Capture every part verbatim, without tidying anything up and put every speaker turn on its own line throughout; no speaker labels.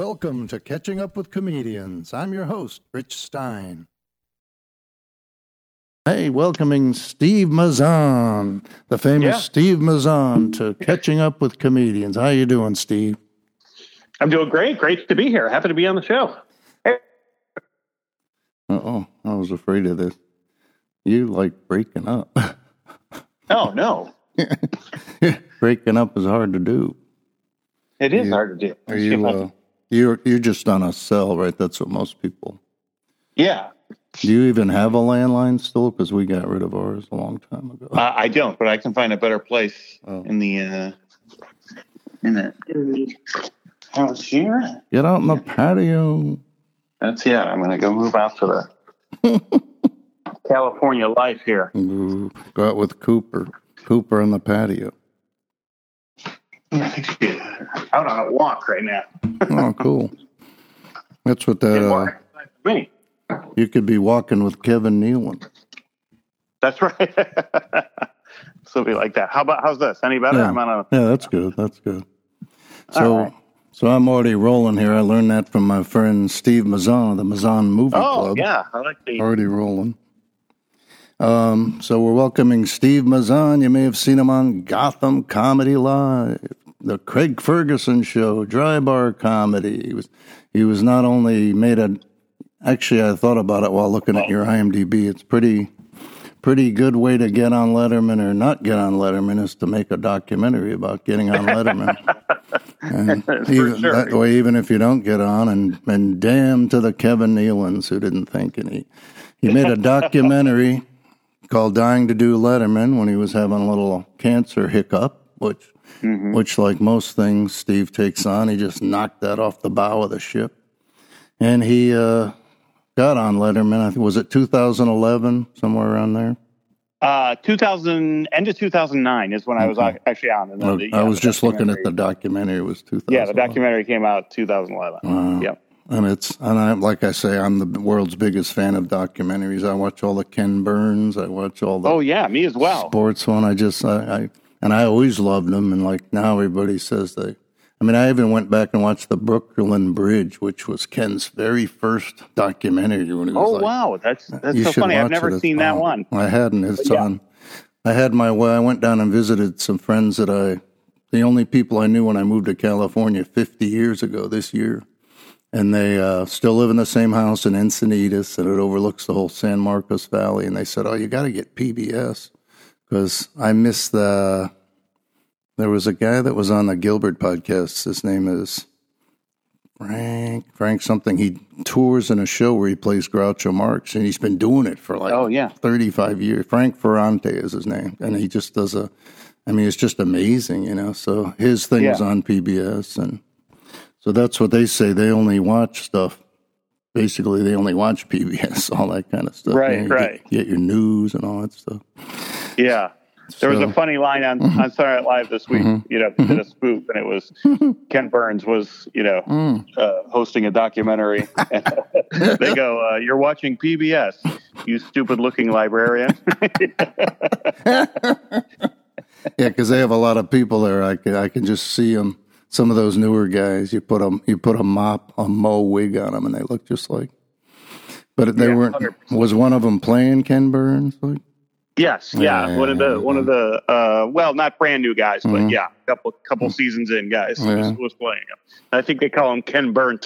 Welcome to Catching Up with Comedians. I'm your host, Rich Stein. Hey, welcoming Steve Mazan, the famous yeah. Steve Mazan, to Catching Up with Comedians. How you doing, Steve?
I'm doing great. Great to be here. Happy to be on the show. Hey.
Uh-oh, I was afraid of this. You like breaking up.
Oh, no.
Breaking up is hard to do.
It is
you,
hard to do.
Are you, uh, you're, you're just on a cell, right? That's what most people...
Yeah.
Do you even have a landline still? Because we got rid of ours a long time ago.
Uh, I don't, but I can find a better place oh. in the uh, in the in the house here.
Get out in the patio.
That's yeah. I'm gonna go move out to the California life here.
Ooh, go out with Cooper. Cooper on the patio.
Out on a walk right now.
Oh, cool. That's what that. Uh,
me.
You could be walking with Kevin Nealon.
That's right. Something like that. How about how's this? Any better?
Yeah,
I'm on a...
yeah that's good. That's good. So, right. so I'm already rolling here. I learned that from my friend Steve Mazan, the Mazan Movie
oh,
Club.
Oh yeah, I like the
already rolling. Um, so we're welcoming Steve Mazan. You may have seen him on Gotham Comedy Live, the Craig Ferguson Show, Dry Bar Comedy. He was he was not only made a Actually, I thought about it while looking at your IMDb. It's pretty, pretty good way to get on Letterman or not get on Letterman is to make a documentary about getting on Letterman. And even,
sure.
That way, even if you don't get on, and, and damn to the Kevin Nealons who didn't think any. He made a documentary called "Dying to Do Letterman" when he was having a little cancer hiccup, which, mm-hmm. which like most things Steve takes on, he just knocked that off the bow of the ship, and he. Uh, Got on Letterman. I think was it two thousand eleven, somewhere around there.
Uh, two thousand end of two thousand nine is when okay. I was actually on. And
oh,
the,
I
yeah,
was just looking at the documentary. It was two thousand.
Yeah, the documentary came out two thousand eleven.
Wow.
Yep.
And it's and I like I say, I'm the world's biggest fan of documentaries. I watch all the Ken Burns. I watch all the.
Oh yeah, me as well.
Sports one. I just I, I and I always loved them. And like now, everybody says they. I mean, I even went back and watched the Brooklyn Bridge, which was Ken's very first documentary. When he was
oh,
like,
wow. That's that's so funny. I've never seen that one.
I hadn't. It's
yeah.
on. I had my way. I went down and visited some friends that I, the only people I knew when I moved to California fifty years ago this year. And they uh, still live in the same house in Encinitas, and it overlooks the whole San Marcos Valley. And they said, oh, you got to get P B S because I miss the... There was a guy that was on the Gilbert podcast. His name is Frank, Frank something. He tours in a show where he plays Groucho Marx, and he's been doing it for like
oh, yeah.
thirty-five years. Frank Ferrante is his name, and he just does a, I mean, it's just amazing, you know. So his thing yeah. is on P B S, and so that's what they say. They only watch stuff. Basically, they only watch P B S, all that kind of stuff.
Right,
you know,
right.
Get, get your news and all that stuff.
Yeah. There was a funny line on, mm-hmm. on Saturday Night Live this week, mm-hmm. you know, did a spoof, and it was Ken Burns was, you know, mm. uh, hosting a documentary. And they go, uh, "You're watching P B S, you stupid-looking librarian."
Yeah, because they have a lot of people there. I can I can just see them. Some of those newer guys, you put a you put a mop, a Mo wig on them, and they look just like. But they yeah, weren't. one hundred percent. Was one of them playing Ken Burns? Like?
Yes, yeah, yeah, one of the one of the uh, well, not brand new guys, but mm-hmm. yeah, a couple couple mm-hmm. seasons in, guys yeah. was, was playing him. I think they call him Ken Burnt.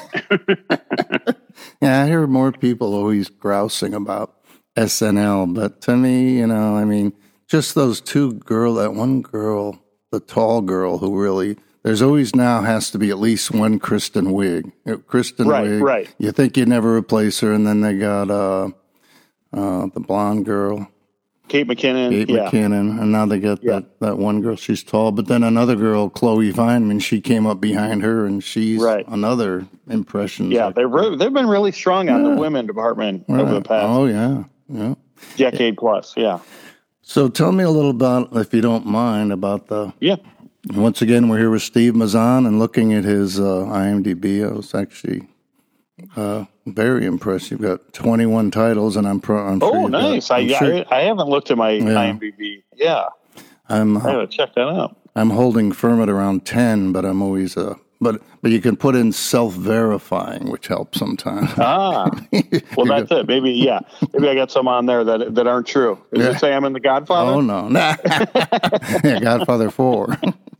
Yeah, I hear more people always grousing about S N L, but to me, you know, I mean, just those two girl, that one girl, the tall girl who really. There's always now has to be at least one Kristen Wiig. Kristen
right,
Wiig.
Right,
You think you'd never replace her, and then they got uh, uh, the blonde girl.
Kate McKinnon.
Kate
yeah.
McKinnon. And now they got yeah. that, that one girl. She's tall. But then another girl, Chloe Fineman, she came up behind her, and she's right. another impression.
Yeah, they've, re- they've been really strong on yeah. the women department right. over the past
oh, yeah. Yeah.
decade plus. Yeah.
So tell me a little about, if you don't mind, about the...
Yeah.
Once again, we're here with Steve Mazan, and looking at his uh, IMDb, I was actually... Uh, very impressed. You've got twenty-one titles, and I'm pro. I'm
oh,
sure
nice!
Got,
I,
sure.
I I haven't looked at my yeah. IMDb. Yeah,
I'm.
I gotta check that out.
I'm holding firm at around ten, but I'm always uh, but but you can put in self-verifying, which helps sometimes.
Ah, well, that's it. Maybe, yeah. Maybe I got some on there that that aren't true. Does yeah. it say I'm in The Godfather?
Oh, no. Nah. Yeah, Godfather four.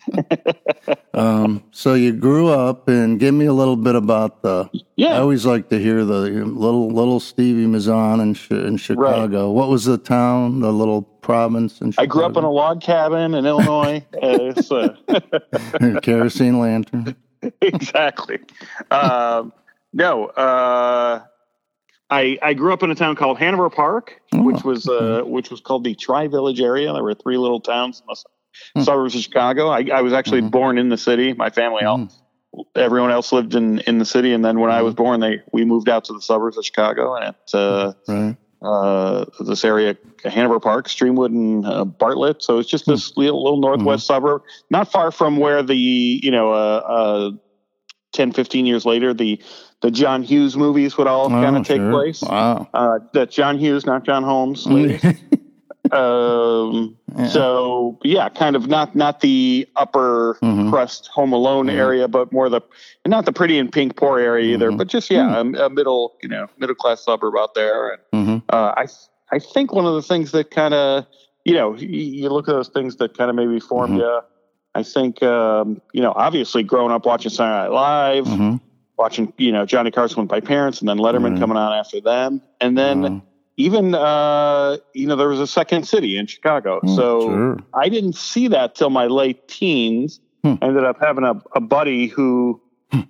um, so you grew up, and give me a little bit about the, yeah. I always like to hear the little little Stevie Mazan in, in Chicago. Right. What was the town, the little province in Chicago?
I grew up in a log cabin in Illinois. uh, it's, uh...
Kerosene lantern.
Exactly. Um, no, uh, I I grew up in a town called Hanover Park, oh, which was uh, okay. which was called the Tri-Village area. There were three little towns in the mm. suburbs of Chicago. I, I was actually mm-hmm. born in the city. My family, mm. all, everyone else lived in, in the city, and then when mm. I was born, they we moved out to the suburbs of Chicago, and it, uh, right. uh, this area, Hanover Park, Streamwood, and uh, Bartlett. So it's just this mm. little, little northwest mm-hmm. suburb, not far from where the you know uh, uh, ten, fifteen years later the the John Hughes movies would all oh, kind of take
sure.
place.
Wow.
Uh, that John Hughes, not John Holmes. um, yeah. So yeah, kind of not not the upper mm-hmm. crust Home Alone mm-hmm. area, but more the not the Pretty in Pink poor area either, mm-hmm. but just yeah, mm-hmm. a, a middle you know middle class suburb out there. And
mm-hmm.
uh, I I think one of the things that kind of you know you, you look at those things that kind of maybe formed mm-hmm. you. I think um, you know obviously growing up watching Saturday Night Live. Mm-hmm. Watching, you know, Johnny Carson with my parents, and then Letterman mm-hmm. coming on after them, and then mm-hmm. even, uh, you know, there was a Second City in Chicago. Mm, so sure. I didn't see that till my late teens. Hmm. I ended up having a, a buddy who,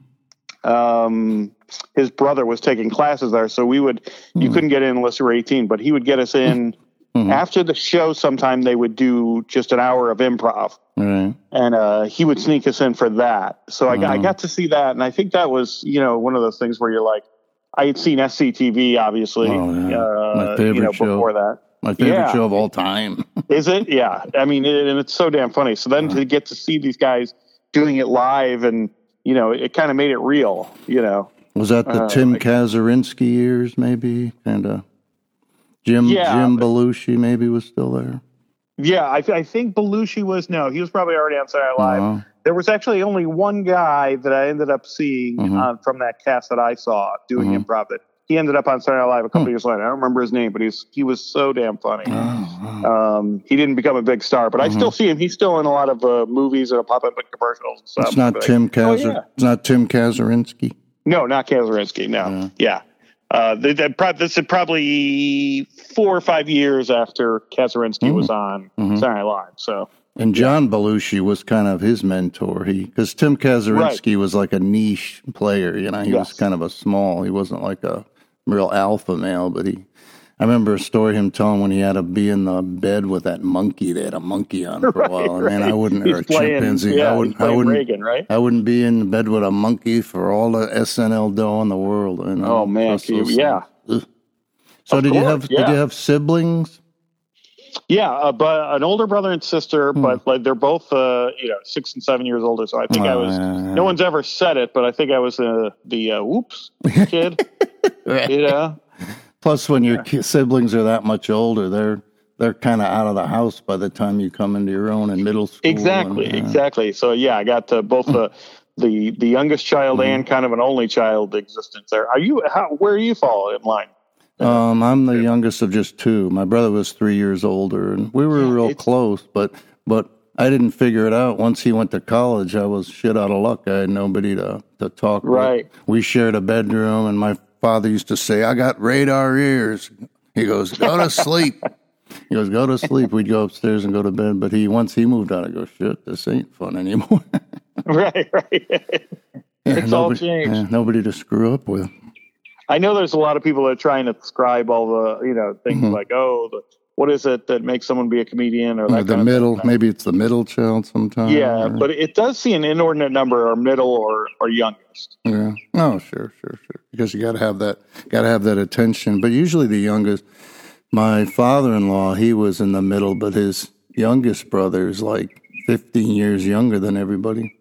um, his brother was taking classes there, so we would, mm. you couldn't get in unless you were eighteen, but he would get us in. Mm-hmm. After the show, sometime they would do just an hour of improv,
right.
and uh, he would sneak us in for that. So I, uh-huh. I got to see that, and I think that was, you know, one of those things where you're like, I had seen S C T V, obviously,
oh, yeah.
uh,
my favorite
you know,
show.
before that.
My favorite
yeah.
show of all time.
Is it? Yeah. I mean, it, and it's so damn funny. So then uh-huh. to get to see these guys doing it live, and, you know, it kind of made it real, you know.
Was that the uh, Tim like, Kazurinsky years, maybe? And uh Jim yeah, Jim Belushi maybe was still there.
Yeah, I, I think Belushi was, no, he was probably already on Saturday Night Live. Uh-huh. There was actually only one guy that I ended up seeing uh-huh. uh, from that cast that I saw doing uh-huh. improv. That he ended up on Saturday Night Live a couple huh. years later. I don't remember his name, but he's he was so damn funny.
Uh-huh.
Um, he didn't become a big star, but uh-huh. I still see him. He's still in a lot of uh, movies and pop up in commercials and stuff.
It's not Tim like, Kazur. Oh, yeah. It's not Tim Kazurinsky.
No, not Kazurinsky. No, yeah. yeah. Uh, they, they pro- this is probably four or five years after Kazurinsky mm-hmm. was on mm-hmm. Saturday Night Live. So,
and John yeah. Belushi was kind of his mentor. He because Tim Kazurinsky right. was like a niche player. You know, he yes. was kind of a small. He wasn't like a real alpha male, but he. I remember a story him telling when he had to be in the bed with that monkey. They had a monkey on for a
right,
while.
Right.
And man, I wouldn't,
he's
or a
playing,
chimpanzee.
Yeah,
I wouldn't, I wouldn't,
Reagan, right?
I wouldn't be in bed with a monkey for all the S N L dough in the world. You know?
Oh man, you, yeah.
Ugh. So
of
did
course,
you have?
Yeah.
Did you have siblings?
Yeah, uh, but an older brother and sister, hmm. but like they're both, uh, you know, six and seven years older. So I think oh, I was. Yeah, yeah. No one's ever said it, but I think I was uh, the uh, whoops kid.
Right.
You know.
Plus, when your yeah. siblings are that much older, they're they're kind of out of the house by the time you come into your own in middle school.
Exactly,
and, uh,
exactly. So yeah, I got uh, both the the the youngest child mm-hmm. and kind of an only child existence there. Are you? How, where do you fall in line?
Um, I'm the youngest of just two. My brother was three years older, and we were real it's, close. But but I didn't figure it out. Once he went to college, I was shit out of luck. I had nobody to to talk
right.
with. We shared a bedroom, and my father used to say, I got radar ears. He goes, go to sleep. He goes, go to sleep. We'd go upstairs and go to bed. But he once he moved out, I go, shit, this ain't fun anymore.
right, right.
Yeah,
it's
nobody,
all changed.
Yeah, nobody to screw up with.
I know there's a lot of people that are trying to describe all the, you know, things mm-hmm. like, oh, the, what is it that makes someone be a comedian or that
yeah, the
kind
middle,
of
maybe it's the middle child sometimes.
Yeah,
or,
but it does see an inordinate number or middle or, or youngest.
Yeah. Oh, sure, sure, sure. Because you got to have that, got to have that attention. But usually the youngest, my father-in-law, he was in the middle, but his youngest brother is like fifteen years younger than everybody.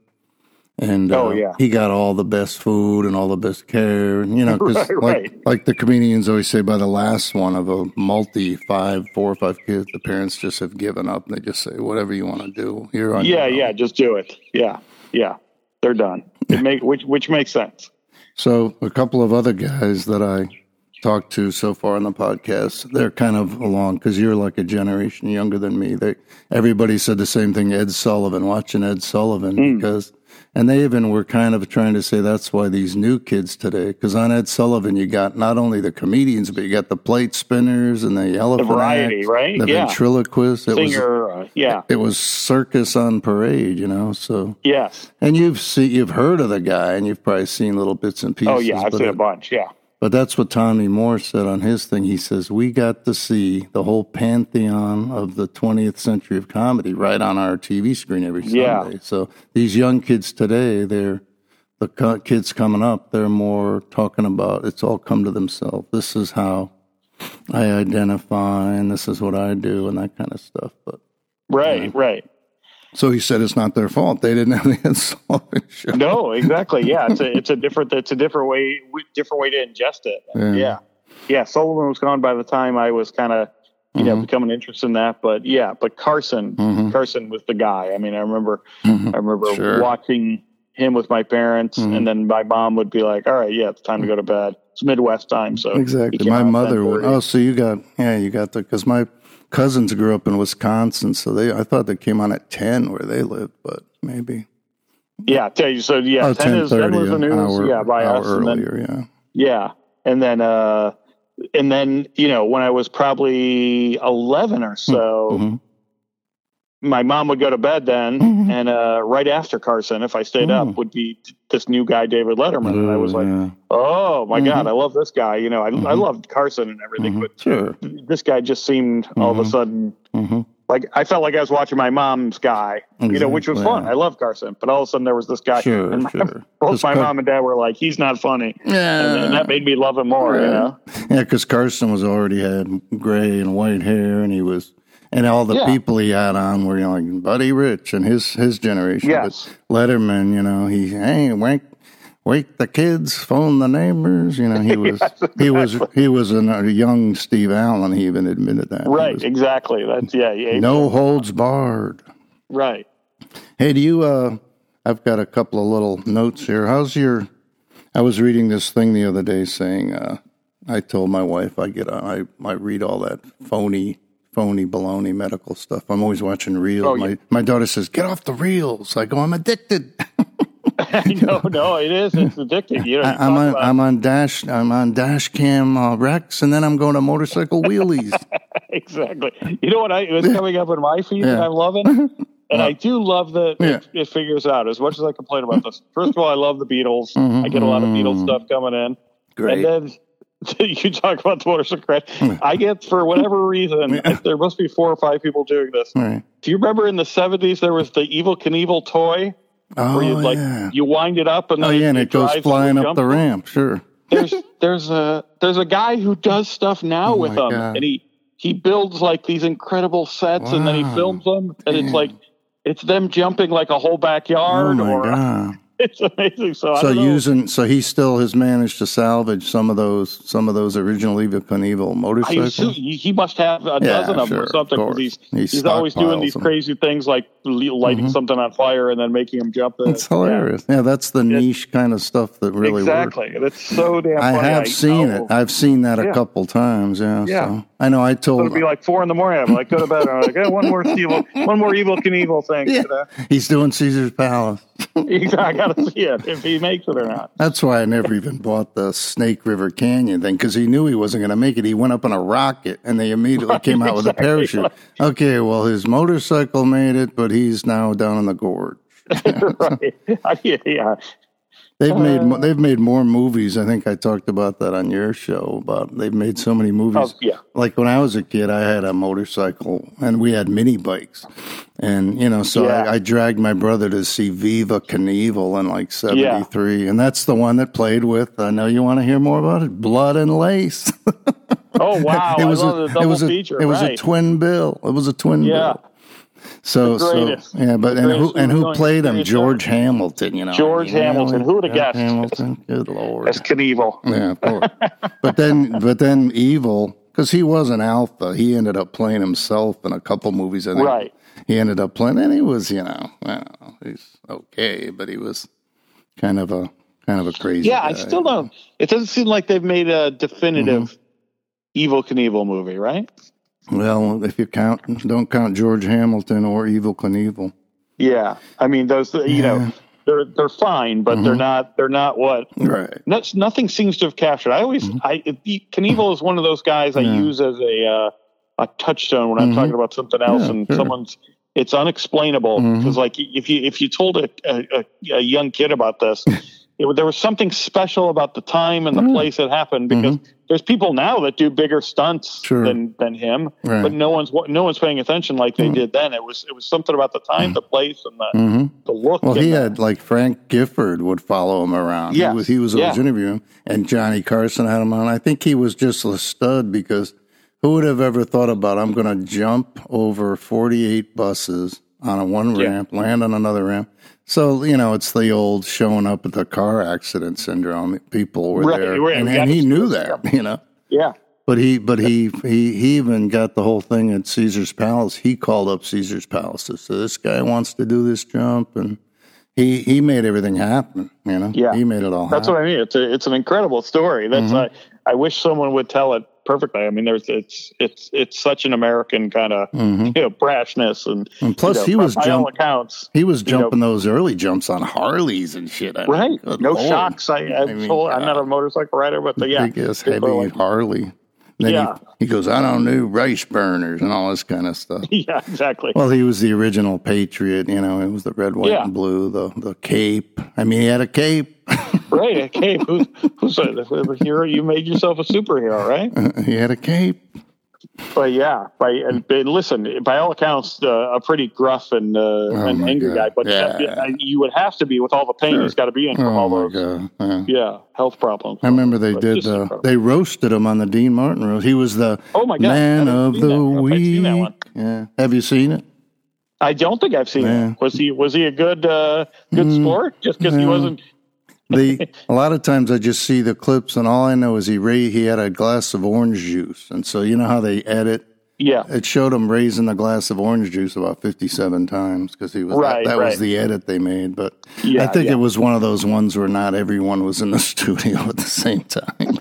And
oh,
uh,
yeah.
he got all the best food and all the best care. And, you know, because
right,
like,
right.
like the comedians always say, by the last one of a multi five, four or five kids, the parents just have given up. And they just say, whatever you want to do, you're on
Yeah,
your own.
yeah, just do it. Yeah, yeah. They're done. It make which which makes sense.
So a couple of other guys that I talked to so far on the podcast, they're kind of along because you're like a generation younger than me. They everybody said the same thing. Ed Sullivan, watching Ed Sullivan mm. because, and they even were kind of trying to say that's why these new kids today. Because on Ed Sullivan, you got not only the comedians, but you got the plate spinners and the elephant
the variety,
acts,
right?
The
yeah.
ventriloquist, it
singer,
was,
uh, yeah.
It was circus on parade, you know. So
yes,
and you've seen, you've heard of the guy, and you've probably seen little bits and pieces.
Oh yeah, I've seen it, a bunch. Yeah.
But that's what Tommy Moore said on his thing. He says, we got to see the whole pantheon of the twentieth century of comedy right on our T V screen every Sunday.
Yeah.
So these young kids today, they're the co- kids coming up, they're more talking about it's all come to themselves. This is how I identify, and this is what I do, and that kind of stuff. But
Right,
you know.
right.
So he said it's not their fault. They didn't have the Ed Sullivan show.
No, exactly. Yeah, it's a it's a different it's a different way different way to ingest it. Yeah, yeah. yeah Sullivan was gone by the time I was kind of you mm-hmm. know becoming interested in that. But yeah, but Carson mm-hmm. Carson was the guy. I mean, I remember mm-hmm. I remember sure. watching him with my parents, mm-hmm. and then my mom would be like, "All right, yeah, it's time to go to bed." It's Midwest time, so
exactly. My mother would. Oh, so you got yeah, you got the because my cousins grew up in Wisconsin, so they I thought they came on at ten where they lived, but maybe.
Yeah, tell you so. Yeah,
oh,
ten is ten was the news.
Hour,
yeah, by
hour
us
earlier.
And
then,
yeah, yeah, and then uh, and then you know when I was probably eleven or so, mm-hmm. my mom would go to bed then, mm-hmm. and uh, right after Carson, if I stayed mm-hmm. up, would be this new guy David Letterman,
Ooh,
and I was like,
yeah.
oh my
mm-hmm.
God, I love this guy. You know, I,
mm-hmm.
I loved Carson and everything,
mm-hmm.
but
sure.
this guy just seemed mm-hmm. all of a sudden.
Mm-hmm.
Like, I felt like I was watching my mom's guy, exactly. you know, which was fun. I love Carson. But all of a sudden there was this guy.
Sure,
and my,
sure.
both my Car- mom and dad were like, he's not funny.
Yeah.
And, and that made me love him more,
yeah.
you know?
Yeah, because Carson was already had gray and white hair, and he was, and all the
yeah.
people he had on were, you know, like Buddy Rich and his, his generation.
Yes.
But Letterman, you know, he, hey, wake, wake the kids, phone the neighbors. You know, he was, yes, exactly. he was, he was a, a young Steve Allen. He even admitted that.
Right,
was,
exactly. That's, yeah. yeah
no holds barred.
Right.
Hey, do you, uh, I've got a couple of little notes here. How's your, I was reading this thing the other day saying, uh, I told my wife I get, I, I read all that phony, phony baloney medical stuff. I'm always watching reels.
Oh,
my,
yeah.
my daughter says, get off the reels. I go, I'm addicted.
no, no, it is. It's addictive. You know,
I, I'm on, I'm on dash, I'm on dash cam uh, Rex, and then I'm going to motorcycle wheelies.
Exactly. You know what? I was coming up in my feed yeah. that I'm loving, and well, I do love that
yeah.
it, it figures out. As much as I complain about this, first of all, I love the Beatles. Mm-hmm, I get a lot of Beatles stuff coming in,
great.
And then you talk about the motorcycle crash. I get, for whatever reason, yeah. there must be four or five people doing this.
Right.
Do you remember in the seventies there was the Evel Knievel toy?
Oh,
where you like
yeah.
you wind it up and then
oh, yeah, and
it,
it goes flying up the ramp. Sure.
There's there's a there's a guy who does stuff now
oh
with them, God. and he he builds like these incredible sets, wow. and then he films them, and Damn. it's like it's them jumping like a whole backyard.
Oh my
or,
God.
It's amazing. So, I
so
don't know.
using, so he still has managed to salvage some of those, some of those original Evel Knievel motorcycles.
I, he, he must have a
yeah,
dozen of
sure,
them or something.
Of
he's
he's,
he's always doing these them. crazy things like lighting mm-hmm. something on fire and then making them jump. In
it's hilarious. Yeah. yeah, that's the
it's,
niche kind of stuff that really
exactly.
works.
Exactly. That's so damn.
I
funny.
have
I,
seen
oh,
it. I've seen that yeah. a couple times. Yeah.
Yeah.
So I know. I told.
So it'd be like four in the morning. I'm like, go to bed. I'm like, hey, one more evil, one more Evel Knievel thing.
Yeah.
Today.
He's doing Caesar's Palace.
I gotta see it if he makes it or not.
That's why I never even bought the Snake River Canyon thing, because he knew he wasn't going to make it. He went up in a rocket, and they immediately right, came out exactly. with a parachute. Okay, well, his motorcycle made it, but he's now down in the gorge.
Right? Yeah.
They've made uh, they've made more movies. I think I talked about that on your show. About they've made so many movies.
Oh, yeah.
Like when I was a kid, I had a motorcycle, and we had mini bikes, and you know, so yeah. I, I dragged my brother to see Viva Knievel in like seventy-three, yeah. and that's the one that played with. I know you want to hear more about it. Blood and Lace.
Oh wow!
it was
I love
a,
the double
it was a,
feature.
It was
right.
a twin bill. It was a twin
yeah.
bill. So, so yeah, but and who and who played him? George ever. Hamilton, you know.
George I mean, Hamilton. Who would have guessed?
Hamilton. Good Lord.
That's Knievel.
Yeah, poor. but then, but then Evil, because he was an alpha. He ended up playing himself in a couple movies. I think.
Right.
He ended up playing, and he was, you know, I don't know, he's okay, but he was kind of a kind of a crazy.
Yeah,
guy.
I still don't. It doesn't seem like they've made a definitive mm-hmm. Evel Knievel movie, right?
Well, if you count, don't count George Hamilton or Evel Knievel.
Yeah, I mean those. You yeah. know, they're they're fine, but mm-hmm. they're not. They're not what.
Right.
That's, nothing seems to have captured. I always. Mm-hmm. I Knievel is one of those guys I yeah. use as a uh, a touchstone when I'm mm-hmm. talking about something else, yeah, and sure. someone's. It's unexplainable because, mm-hmm. like, if you if you told a a, a young kid about this. It, there was something special about the time and the mm. place it happened because mm-hmm. there's people now that do bigger stunts sure. than, than him, right. but no one's no one's paying attention like they mm. did then. It was it was something about the time, mm. the place, and the mm-hmm. the look.
Well, he
the,
had like Frank Gifford would follow him around.
Yes.
He was he was always yeah. interviewing him, and Johnny Carson had him on. I think he was just a stud because who would have ever thought about I'm going to jump over forty-eight buses on a one ramp, yeah. land on another ramp. So, you know, it's the old showing up at the car accident syndrome. People were
right,
there,
right.
and, and he knew that, you know.
Yeah.
But he, but he, he, he even got the whole thing at Caesar's Palace. He called up Caesar's Palace. So this guy wants to do this jump, and he he made everything happen. You know,
yeah,
he made it all.
That's
happen.
what I mean. It's a, it's an incredible story. That's mm-hmm. I I wish someone would tell it perfectly. I mean, there's it's it's it's such an American kind of mm-hmm. you know, brashness and,
and plus
you know,
he was
by
jump,
all accounts
he was jumping
you know,
those early jumps on Harleys and shit. I
right,
mean,
no
Lord.
shocks. I, I, I mean, told, I'm not a motorcycle rider, but the, yeah,
big ass heavy like, Harley. Then
yeah.
he, he goes, I don't know, rice burners and all this kind of stuff.
Yeah, exactly.
Well, he was the original patriot. You know, it was the red, white, yeah. and blue, the the cape. I mean, he had a cape.
Right, a cape. Who's, who's a, a hero? You made yourself a superhero, right?
Uh, he had a cape.
But yeah, by and, and listen, by all accounts, uh, a pretty gruff and uh, oh and angry God. guy. But
yeah.
you would have to be with all the pain sure. he's got to be in from
oh
all
my
those
God. Yeah.
yeah health problems.
I remember they but did. Uh, they roasted him on the Dean Martin roast. He was the
oh my God.
man of the
that.
week. That one. Yeah, have you seen it?
I don't think I've seen yeah. it. Was he was he a good uh, good mm, sport? Just because yeah. he wasn't.
the a lot of times I just see the clips, and all I know is he ra- he had a glass of orange juice, and so you know how they edit.
Yeah,
it showed him raising the glass of orange juice about fifty-seven times because he was
right,
that, that
right.
was the edit they made. But
yeah,
I think
yeah.
it was one of those ones where not everyone was in the studio at the same time.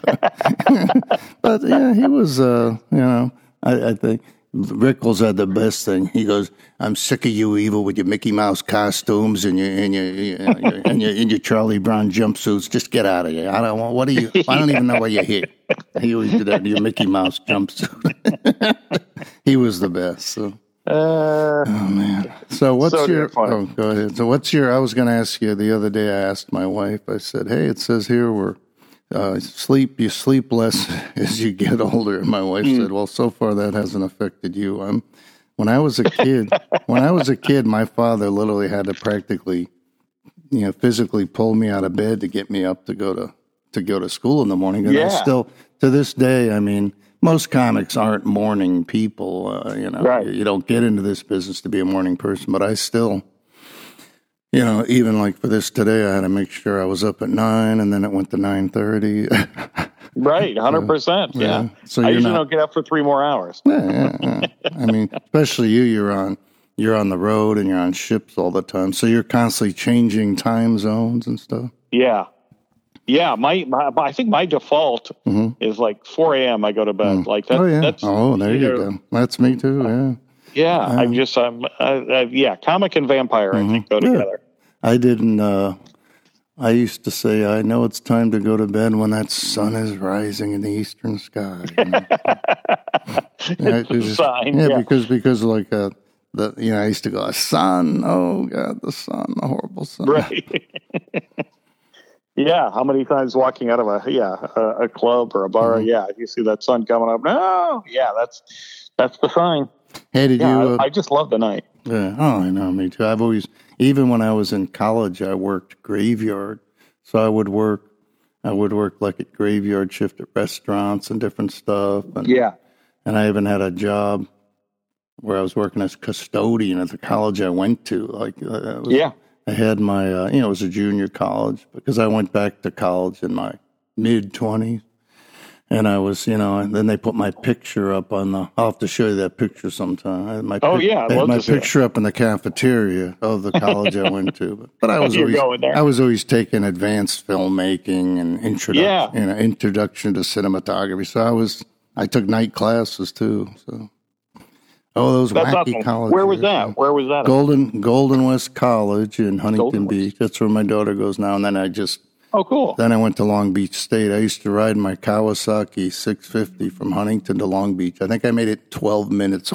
But yeah, he was. Uh, you know, I, I think Rickles had the best thing. He goes, "I'm sick of you, Evil, with your Mickey Mouse costumes and your and your, you know, your and your and your Charlie Brown jumpsuits. Just get out of here. I don't want. What are you? I don't even know why you're here." He always did that. Your Mickey Mouse jumpsuit. He was the best. So.
Uh,
oh man. So what's
so
your? Oh, go ahead. So what's your? I was going to ask you the other day. I asked my wife. I said, "Hey, it says here we're uh, sleep. You sleep less as you get older." And my wife mm. said, "Well, so far that hasn't affected you." I'm. When I was a kid, when I was a kid, my father literally had to practically, you know, physically pull me out of bed to get me up to go to to go to school in the morning. And
yeah.
I still, to this day, I mean. Most comics aren't morning people, uh, you know.
Right.
You, you don't get into this business to be a morning person, but I still, you know, even like for this today, I had to make sure I was up at nine, and then it went to nine thirty.
Right, one hundred percent, yeah. yeah.
So
I
you're
usually
not,
don't get up for three more hours.
Yeah, yeah, yeah. I mean, especially you, you're on you're on the road and you're on ships all the time, so you're constantly changing time zones and stuff.
Yeah. Yeah, my, my I think my default mm-hmm. is like four a.m. I go to bed. Mm. Like that,
oh yeah,
that's,
oh there you, know, go. That's me too. Yeah,
yeah. Um, I'm just I'm I, I, yeah, comic and vampire. Mm-hmm. I think go together.
Yeah. I didn't. Uh, I used to say I know it's time to go to bed when that sun is rising in the eastern sky. You know?
It's a
just,
sign.
Yeah,
yeah,
because because like uh, the you know I used to go sun. Oh God, the sun, the horrible sun.
Right. Yeah, how many times walking out of a yeah a, a club or a bar? Mm-hmm. Yeah, you see that sun coming up. No, yeah, that's that's the sign.
Hey, did
yeah,
you? Uh,
I, I just love the night.
Yeah, oh, I know, me too. I've always, even when I was in college, I worked graveyard, so I would work, I would work like at graveyard shift at restaurants and different stuff. And,
yeah,
and I even had a job where I was working as custodian at the college I went to. Like, uh, was,
yeah.
I had my, uh, you know, it was a junior college because I went back to college in my mid twenties, And I was, you know, and then they put my picture up on the, I'll have to show you that picture sometime. I had my,
oh, yeah.
I had my picture
it.
up in the cafeteria of the college I went to. But, but I was always, I was always taking advanced filmmaking and introduction, yeah. you know, introduction to cinematography. So I was, I took night classes too. So, oh, those That's wacky
awesome.
colleges.
Where was that? Where was that?
Golden, Golden West College in Huntington Golden Beach. West. That's where my daughter goes now. And then I just,
Oh, cool.
Then I went to Long Beach State. I used to ride my Kawasaki six fifty from Huntington to Long Beach. I think I made it twelve minutes.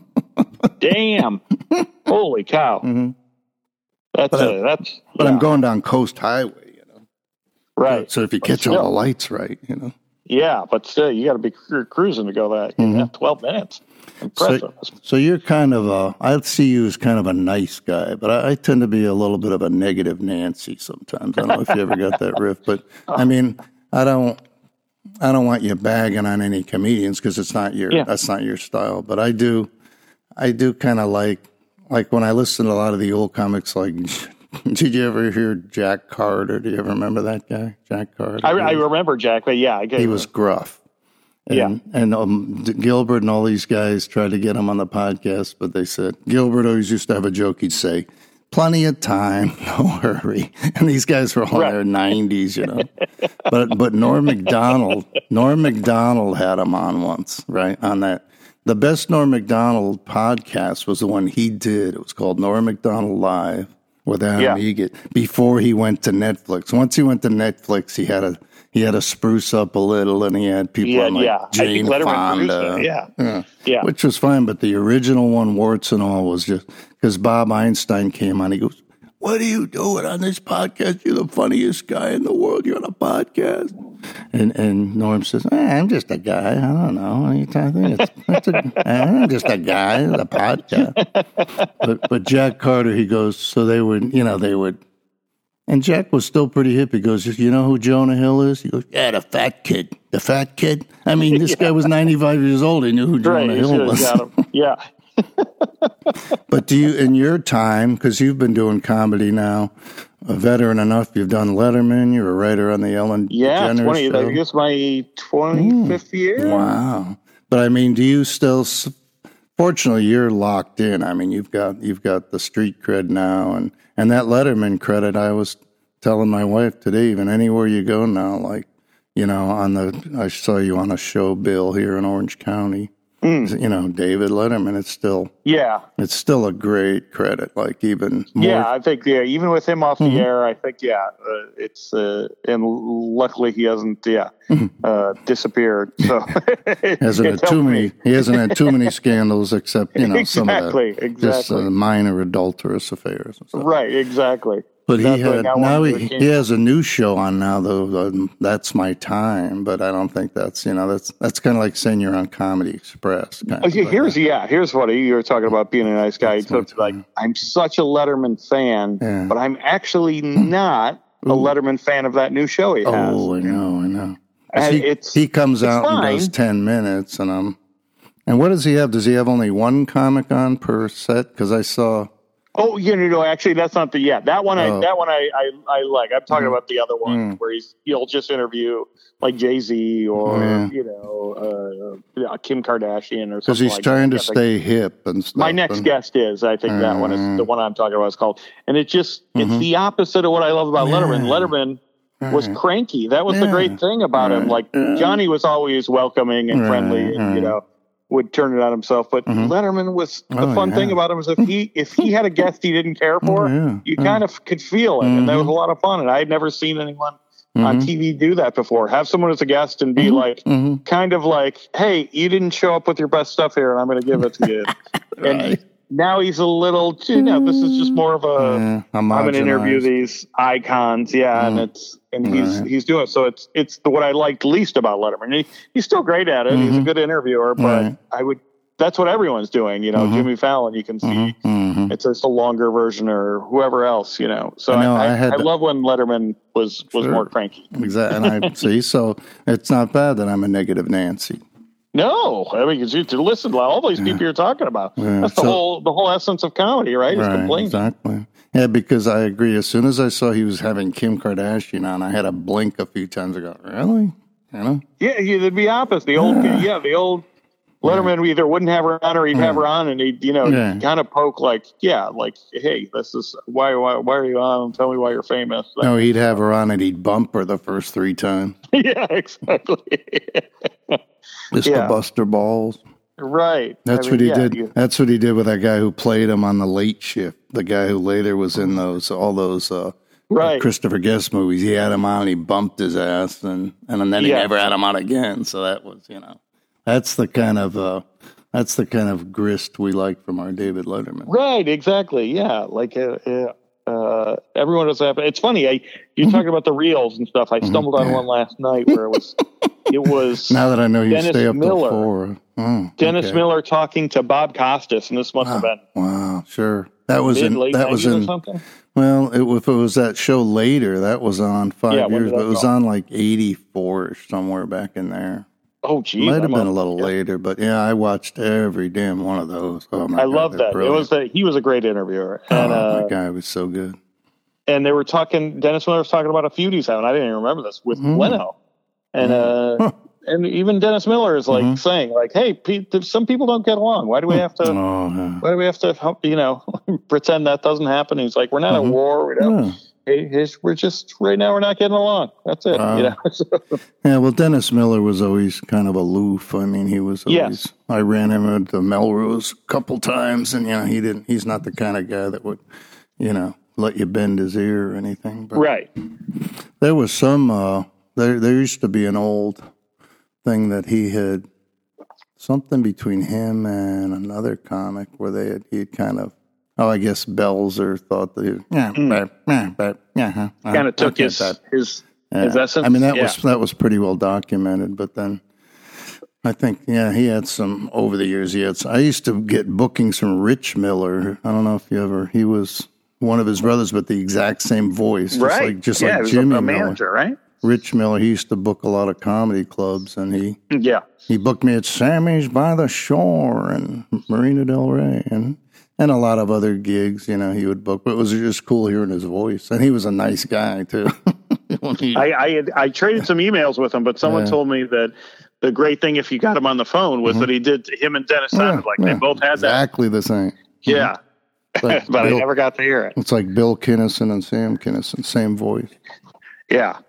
Damn. Holy cow.
Mm-hmm.
That's,
but,
a, that's,
but
yeah.
I'm going down Coast Highway, you know.
Right.
So if you catch all the lights right, you know.
Yeah, but still, you got to be cru- cruising to go that. Mm-hmm. Yeah, twelve minutes. Impressive.
So, so you're kind of a, I see you as kind of a nice guy, but I, I tend to be a little bit of a negative Nancy sometimes. I don't know if you ever got that riff, but I mean, I don't, I don't want you bagging on any comedians because it's not your, yeah. that's not your style. But I do, I do kind of like, like when I listen to a lot of the old comics, like, did you ever hear Jack Carter? Do you ever remember that guy, Jack Carter?
I, I remember Jack, but yeah, I get
he
it.
was gruff. And,
yeah.
And um, Gilbert and all these guys tried to get him on the podcast, but they said, Gilbert always used to have a joke. He'd say, plenty of time, no hurry. And these guys were all in their nineties, you know. but but Norm Macdonald, Norm Macdonald had him on once, right, on that. The best Norm Macdonald podcast was the one he did. It was called Norm Macdonald Live with Adam yeah. Egget before he went to Netflix. Once he went to Netflix, he had a He had to spruce up a little, and he had people
yeah,
on like
yeah.
Jane Fonda,
yeah.
yeah,
yeah,
which was fine. But the original one, warts and all, was just because Bob Einstein came on. He goes, "What are you doing on this podcast? You're the funniest guy in the world. You're on a podcast." And and Norm says, eh, "I'm just a guy. I don't know. What are you talking? It's, it's a, I'm just a guy. It's a podcast." But but Jack Carter, he goes, so they would, you know, they would. And Jack was still pretty hip. He goes, you know who Jonah Hill is? He goes, yeah, the fat kid. The fat kid? I mean, this yeah. guy was ninety-five years old. He knew who Jonah
right,
Hill was.
Got him. Yeah.
But do you, in your time, because you've been doing comedy now, a veteran enough, you've done Letterman, you're a writer on the Ellen
yeah,
DeGeneres
twenty,
show.
I guess my twenty-fifth mm. year.
Wow. But I mean, do you still, fortunately, you're locked in. I mean, you've got you've got the street cred now, and, and that Letterman credit, I was telling my wife today, even anywhere you go now, like, you know, on the, I saw you on a show bill here in Orange County. Mm. You know, David Letterman, it's still,
yeah,
it's still a great credit. Like even more.
Yeah, I think, yeah, even with him off mm-hmm. the air, I think, yeah, uh, it's, uh, and luckily he hasn't, yeah, mm-hmm. uh, disappeared. So
hasn't had too many, me. he hasn't had too many scandals except, you know,
exactly,
some of that,
exactly.
just uh, minor adulterous affairs. And stuff.
Right, exactly.
But he had, now he, he has a new show on now, though. Um, that's My Time, but I don't think that's, you know, that's that's kind of like saying you're on Comedy Express. Kind
oh, yeah, here's, like yeah, here's what you were talking about being a nice guy. So it's like, I'm such a Letterman fan, yeah. but I'm actually not Ooh. a Letterman fan of that new show he has.
Oh, I know, I know.
And
he,
it's,
he comes
it's
out
fine.
and does ten minutes, and um, and what does he have? Does he have only one comic on per set? Because I saw...
Oh, you know, actually, that's not the, yeah, that one, I, oh. that one I, I, I like. I'm talking mm. about the other one mm. where he's, he'll just interview like Jay-Z or, yeah. you know, uh, Kim Kardashian or something.
Because he's
like
trying
that.
to stay like, hip and stuff.
My next
and,
guest is, I think mm. that one is the one I'm talking about is called, and it just, mm-hmm. it's the opposite of what I love about yeah. Letterman. Letterman right. was cranky. That was yeah. the great thing about right. him. Like yeah. Johnny was always welcoming and right. friendly and, right. you know, would turn it on himself, but mm-hmm. Letterman was the oh, fun yeah. thing about him is if he if he had a guest he didn't care for, oh, yeah. you yeah. kind of could feel it, mm-hmm. and that was a lot of fun. And I had never seen anyone mm-hmm. on T V do that before. Have someone as a guest and be mm-hmm. like, mm-hmm. kind of like, "Hey, you didn't show up with your best stuff here, and I'm going to give it to you." right. And now he's a little, you know, this is just more of a. Yeah, I'm going to interview these icons, yeah, mm-hmm. and it's. And he's right. he's doing it. So it's it's the, what I liked least about Letterman. He, he's still great at it. Mm-hmm. He's a good interviewer, but right. I would that's what everyone's doing. You know, mm-hmm. Jimmy Fallon, you can see mm-hmm. it's just a longer version, or whoever else. You know, so I, know, I, I, I, I love when Letterman was was sure. more cranky.
Exactly, and I see. So it's not bad that I'm a negative Nancy.
No, I mean, you to listen to all these people yeah. you're talking about. Yeah. That's the so, whole the whole essence of comedy, right? Is
right,
complaining.
Exactly. Yeah, because I agree. As soon as I saw he was having Kim Kardashian on, I had to blink a few times ago. Really? You know?
Yeah, it'd be opposite. The old, yeah, yeah the old Letterman yeah. either wouldn't have her on or he'd yeah. have her on, and he'd, you know, yeah. kind of poke like, yeah, like, hey, this is why, why, why are you on? Tell me why you're famous. That
no, he'd have her on and he'd bump her the first three times.
yeah, exactly.
Just yeah. to bust her balls.
Right.
That's I mean, what he yeah, did. You, That's what he did with that guy who played him on The Late Shift. The guy who later was in those all those uh, right. Christopher Guest movies. He had him on, and he bumped his ass, and and then he yeah. never had him on again. So that was, you know, that's the kind of uh, that's the kind of grist we like from our David Letterman.
Right. Exactly. Yeah. Like uh, uh, everyone was happy. It's funny. I you're talking about the reels and stuff. I stumbled on one last night where it was. It was
now that I know you
Dennis
stay up
Miller,
till four. Oh,
Dennis
okay.
Miller talking to Bob Costas, and this must
wow.
have been
wow, sure. That was
mid,
in
late
that was in
something?
Well, it, if it was that show later, that was on five
yeah,
years, but it was
go?
on like eighty-four somewhere back in there.
Oh, geez,
might have
I'm
been a
up,
little
yeah.
later, but yeah, I watched every damn one of those. Oh my
I
God,
love that.
Brilliant.
It was that he was a great interviewer, and
oh
uh,
my God, it was so good.
And they were talking. Dennis Miller was talking about a feud he's having. I didn't even remember this with mm. Leno, and.
Mm.
uh
huh.
And even Dennis Miller is like
mm-hmm.
saying, like, "Hey, Pete, some people don't get along. Why do we have to?
Oh, yeah.
Why do we have to, you know, pretend that doesn't happen?" He's like, "We're not mm-hmm. at war. We don't. Yeah. Hey, we're just right now. We're not getting along. That's it." Uh, you know.
yeah. Well, Dennis Miller was always kind of aloof. I mean, he was always.
Yes.
I ran him at the Melrose a couple times, and you know, he didn't. He's not the kind of guy that would, you know, let you bend his ear or anything. But
right.
There was some. Uh, there, there used to be an old thing that he had, something between him and another comic where they had, he had kind of, oh, I guess Belzer thought that, he, yeah,
mm.
but, yeah, but, yeah, huh,
kind of took his, that. his,
yeah.
his essence.
I mean, that
yeah.
was, that was pretty well documented, but then I think, yeah, he had some, over the years, he had some, I used to get bookings from Rich Miller. I don't know if you ever, he was one of his brothers, but the exact same voice, just
right.
like, just
yeah,
like
it was
Jimmy
a
Miller.
manager, right?
Rich Miller, he used to book a lot of comedy clubs, and he
yeah
he booked me at Sammy's by the Shore and Marina Del Rey, and and a lot of other gigs. You know, he would book, but it was just cool hearing his voice, and he was a nice guy too. he,
I I, had, I traded some emails with him, but someone yeah. told me that the great thing if you got him on the phone was mm-hmm. that he did him and Dennis sounded yeah, like yeah. they both had that
exactly the same.
Yeah, mm-hmm. like but Bill, I never got to hear it.
It's like Bill Kinnison and Sam Kinnison, same voice.
Yeah.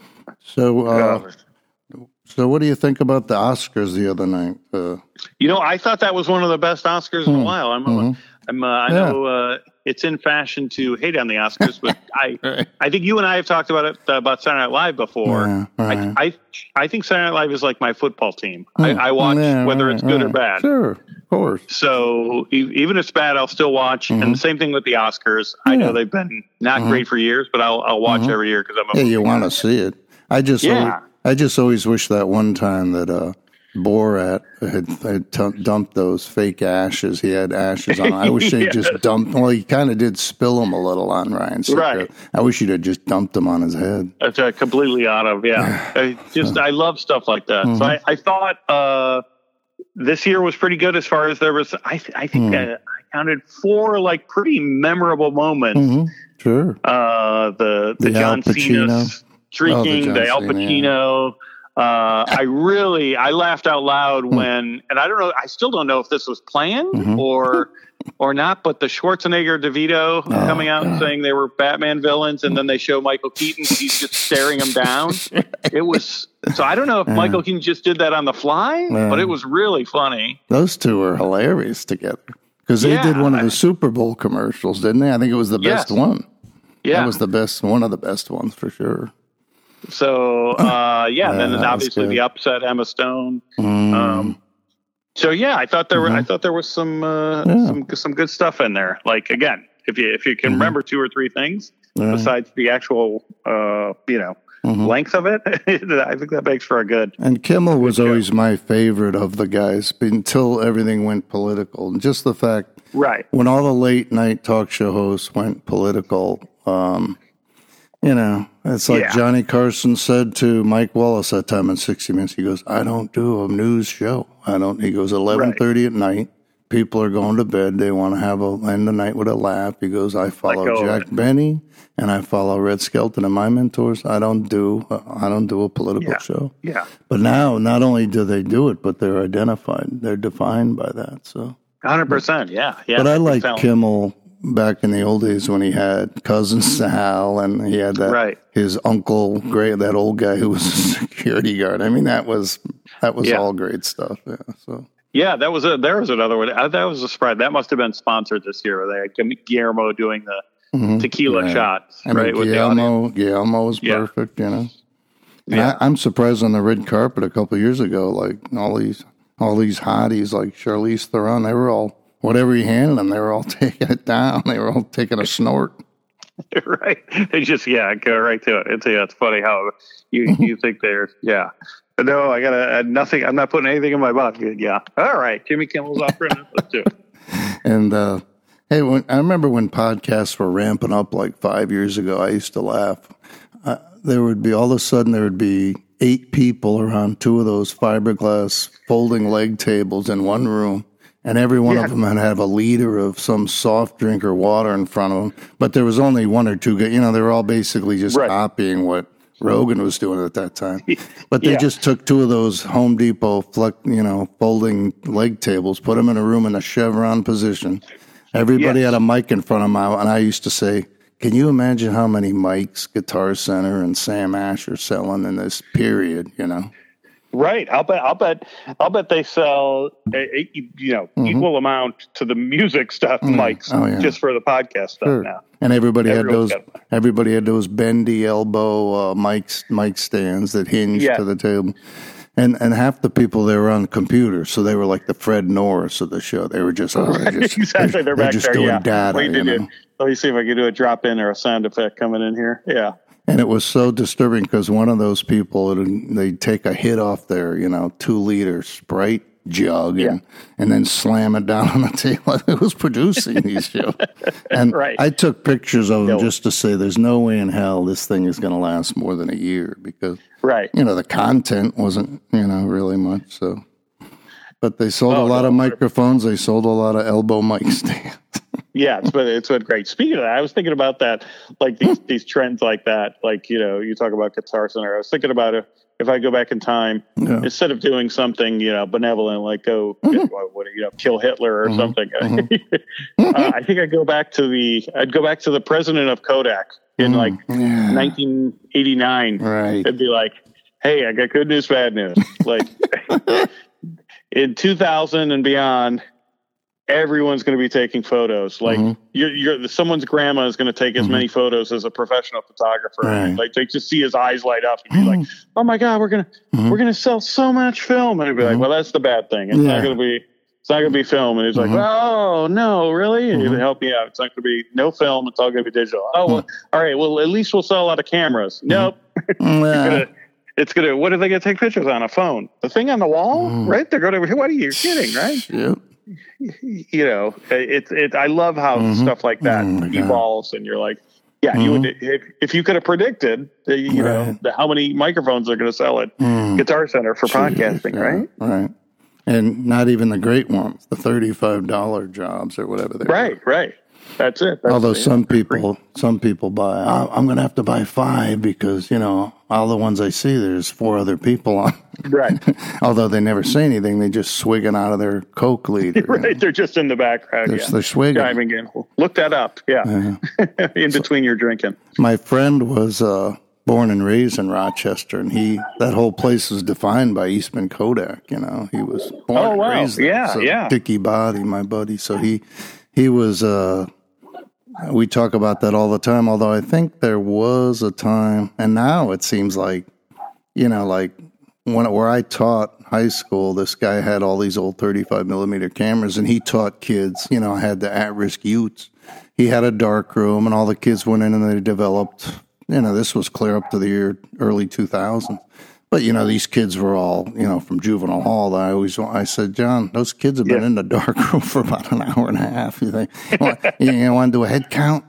So, uh, so what do you think about the Oscars the other night? Uh,
you know, I thought that was one of the best Oscars in a while. I'm, mm-hmm. I'm, uh, I yeah. know uh, it's in fashion to hate on the Oscars, but I, right. I think you and I have talked about it uh, about Saturday Night Live before. Yeah, right. I, I, I think Saturday Night Live is like my football team. Mm. I, I watch yeah, whether right, it's good right. or bad.
Sure, of course.
So even if it's bad, I'll still watch. Mm-hmm. And the same thing with the Oscars. Yeah. I know they've been not mm-hmm. great for years, but I'll, I'll watch mm-hmm. every year because I'm a
yeah. You want to see it. I just, yeah. always, I just always wish that one time that uh, Borat had, had t- dumped those fake ashes. He had ashes on. I wish they yes. just dumped. Well, he kind of did spill them a little on Ryan Seacrest. Right. I wish he'd have just dumped them on his head.
That's uh, completely out of yeah. I just I love stuff like that. Mm-hmm. So I, I thought uh, this year was pretty good as far as there was. I th- I think mm. uh, I counted four like pretty memorable moments.
Mm-hmm. Sure.
Uh, the the, the John Cena. Shrieking, oh, the, the Al Pacino. Yeah. Uh, I really, I laughed out loud when, and I don't know, I still don't know if this was planned mm-hmm. or or not, but the Schwarzenegger DeVito oh, coming out God. and saying they were Batman villains, and then they show Michael Keaton, he's just staring him down. It was, so I don't know if yeah. Michael Keaton just did that on the fly, yeah. but it was really funny.
Those two are hilarious together because they yeah, did one of the Super Bowl commercials, didn't they? I think it was the best
yes.
one.
Yeah.
That was the best, one of the best ones for sure.
So, uh, yeah, yeah, then obviously the upset Emma Stone. Mm. Um, so yeah, I thought there mm-hmm. were, I thought there was some, uh, yeah. some, some good stuff in there. Like again, if you, if you can mm-hmm. remember two or three things yeah. besides the actual, uh, you know, mm-hmm. length of it, I think that makes for a good.
And Kimmel was
good
always my favorite of the guys until everything went political. And just the fact,
right.
when all the late night talk show hosts went political, um, you know, it's like yeah. Johnny Carson said to Mike Wallace that time in sixty minutes. He goes, I don't do a news show. I don't. He goes, eleven thirty right. at night, people are going to bed. They want to have a end the night with a laugh. He goes, I follow Jack Benny and I follow Red Skelton and my mentors. I don't do I don't do a political
yeah.
show.
Yeah.
But now, not only do they do it, but they're identified. They're defined by that. So,
one hundred percent. Yeah. Yeah.
But I like Kimmel back in the old days when he had Cousin Sal and he had that
right.
his uncle, great that old guy who was a security guard. I mean, that was that was yeah. all great stuff. Yeah. So.
Yeah, that was a, there was another one. Uh, that was a surprise. That must have been sponsored this year. Where they had Guillermo doing the mm-hmm. tequila yeah. shots,
I
right?
Mean, Guillermo, Guillermo was yeah. perfect, you know. And yeah. I, I'm surprised on the red carpet a couple of years ago, like all these all these hotties like Charlize Theron, they were all, whatever he handed them, they were all taking it down. They were all taking a snort.
Right. They just, yeah, go right to it. It's, yeah, it's funny how you, you think they're, yeah. No, I got to nothing. I'm not putting anything in my body. Yeah. All right. Jimmy Kimmel's off running. Let's do it.
And, uh, hey, when, I remember when podcasts were ramping up like five years ago, I used to laugh. Uh, there would be, all of a sudden, there would be eight people around two of those fiberglass folding leg tables in one room. And every one yeah. of them had have a liter of some soft drink or water in front of them. But there was only one or two, you know, they were all basically just right. copying what Rogan was doing at that time. But they yeah. just took two of those Home Depot, you know, folding leg tables, put them in a room in a chevron position. Everybody yes. had a mic in front of them. And I used to say, can you imagine how many mics Guitar Center and Sam Ash are selling in this period, you know?
Right. I'll bet. I'll bet. I'll bet they sell a, a you know mm-hmm. equal amount to the music stuff mm-hmm. mics oh, yeah. just for the podcast stuff sure. now.
And everybody Everyone's had those. Everybody had those bendy elbow uh, mics, mic stands that hinged yeah. to the table. And and half the people they were on computers, so they were like the Fred Norris of the show. They were just, oh, they're just
exactly. They're,
they're
back
just
there.
doing
Yeah.
data.
Wait,
you know?
do, let me see if I can do a drop in or a sound effect coming in here. Yeah.
And it was so disturbing because one of those people, they'd take a hit off their, you know, two liter Sprite jug
yeah.
and, and then slam it down on the table. It was producing these shows. And
right.
I took pictures of them no. just to say there's no way in hell this thing is going to last more than a year because,
right.
you know, the content wasn't, you know, really much. So, but they sold oh, a lot no, of microphones. They sold a lot of elbow mic stands.
Yeah, it's been, it's been great. Speaking of that, I was thinking about that, like these, these trends like that, like, you know, you talk about Guitar Center. I was thinking about it, if I go back in time, yeah. instead of doing something, you know, benevolent, like go, mm-hmm. what, you know, kill Hitler or mm-hmm. something, mm-hmm. uh, I think I'd go back to the, I'd go back to the president of Kodak in mm-hmm. like yeah. nineteen eighty-nine.
Right.
It'd be like, hey, I got good news, bad news. Like in two thousand and beyond, everyone's going to be taking photos. Like mm-hmm. you're, you're, someone's grandma is going to take as mm-hmm. many photos as a professional photographer.
Right.
Like they just see his eyes light up and be like, "Oh my God, we're gonna mm-hmm. we're gonna sell so much film." And he'd be mm-hmm. like, "Well, that's the bad thing. It's yeah. not going to be it's not going to be film." And he's mm-hmm. like, "Oh no, really?" And mm-hmm. he'd help me out. It's not going to be no film. It's all going to be digital. Oh, well,
mm-hmm.
all right. Well, at least we'll sell a lot of cameras. Mm-hmm. Nope.
Yeah.
It's gonna. What are they gonna take pictures on? A phone? The thing on the wall, mm-hmm. right? They're going to. What are you kidding, right?
Yep.
You know, it's it. I love how mm-hmm. stuff like that oh evolves, and you're like, yeah, mm-hmm. you would if, if you could have predicted, the, you right. know, the, how many microphones they're going to sell at mm. Guitar Center for Jeez, podcasting, yeah, right?
Right, and not even the great ones, the thirty-five dollar jobs or whatever they
right,
were.
right. That's it. That's
Although
it.
some people, some people buy. I'm going to have to buy five because you know all the ones I see, there's four other people on.
Right.
Although they never say anything, they just swigging out of their Coke leader.
Right. You know? They're just in the background.
They're,
yeah.
they're swigging.
Diving in. Look that up. Yeah. Uh, in between so, your drinking.
My friend was uh, born and raised in Rochester, and he that whole place is defined by Eastman Kodak. You know, he was born
oh,
and
wow.
raised there.
Yeah.
So
yeah.
Dickie Body, my buddy. So he he was. Uh, we talk about that all the time. Although I think there was a time, and now it seems like, you know, like. When where I taught high school, this guy had all these old thirty-five millimeter cameras, and he taught kids. You know, had the at-risk youths. He had a dark room, and all the kids went in and they developed. You know, this was clear up to the year early two thousand. But you know, these kids were all you know from juvenile hall. I always I said, John, those kids have been yeah. in the dark room for about an hour and a half. You think you, you want to do a head count?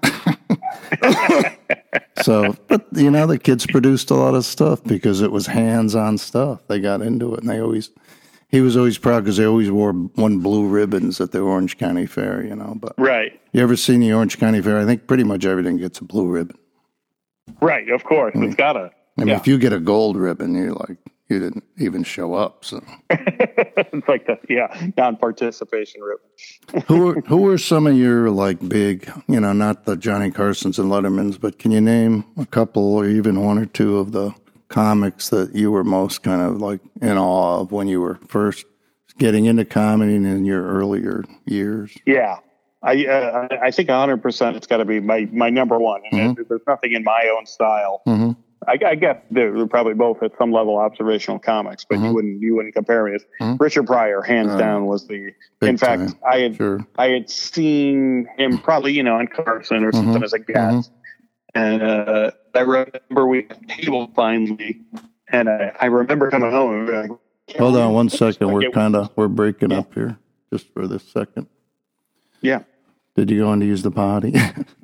So, but you know, the kids produced a lot of stuff because it was hands-on stuff. They got into it, and they always. he was always proud because they always wore one blue ribbons at the Orange County Fair, you know. But
right.
You ever seen the Orange County Fair? I think pretty much everything gets a blue ribbon.
Right, of course. I mean, it's gotta.
I mean,
yeah.
if you get a gold ribbon, you're like, you didn't even show up. So
it's like the yeah non-participation ribbon.
who are, who are some of your like big, you know, not the Johnny Carsons and Lettermans, but can you name a couple or even one or two of the comics that you were most kind of like in awe of when you were first getting into comedy in your earlier years?
Yeah. I uh, I think one hundred percent it's got to be my, my number one. And mm-hmm. there's nothing in my own style.
Mm-hmm.
I, I guess they're probably both at some level observational comics, but mm-hmm. you wouldn't you wouldn't compare me. Mm-hmm. Richard Pryor, hands uh, down, was the. In fact,
time.
I had
sure.
I had seen him probably you know on Carson or something mm-hmm. as a guest, mm-hmm. and uh, I remember we had a table finally, and I, I remember coming home and being like,
hold on one second, we're kind of we're breaking yeah. up here just for this second.
Yeah.
Did you go in to use the potty?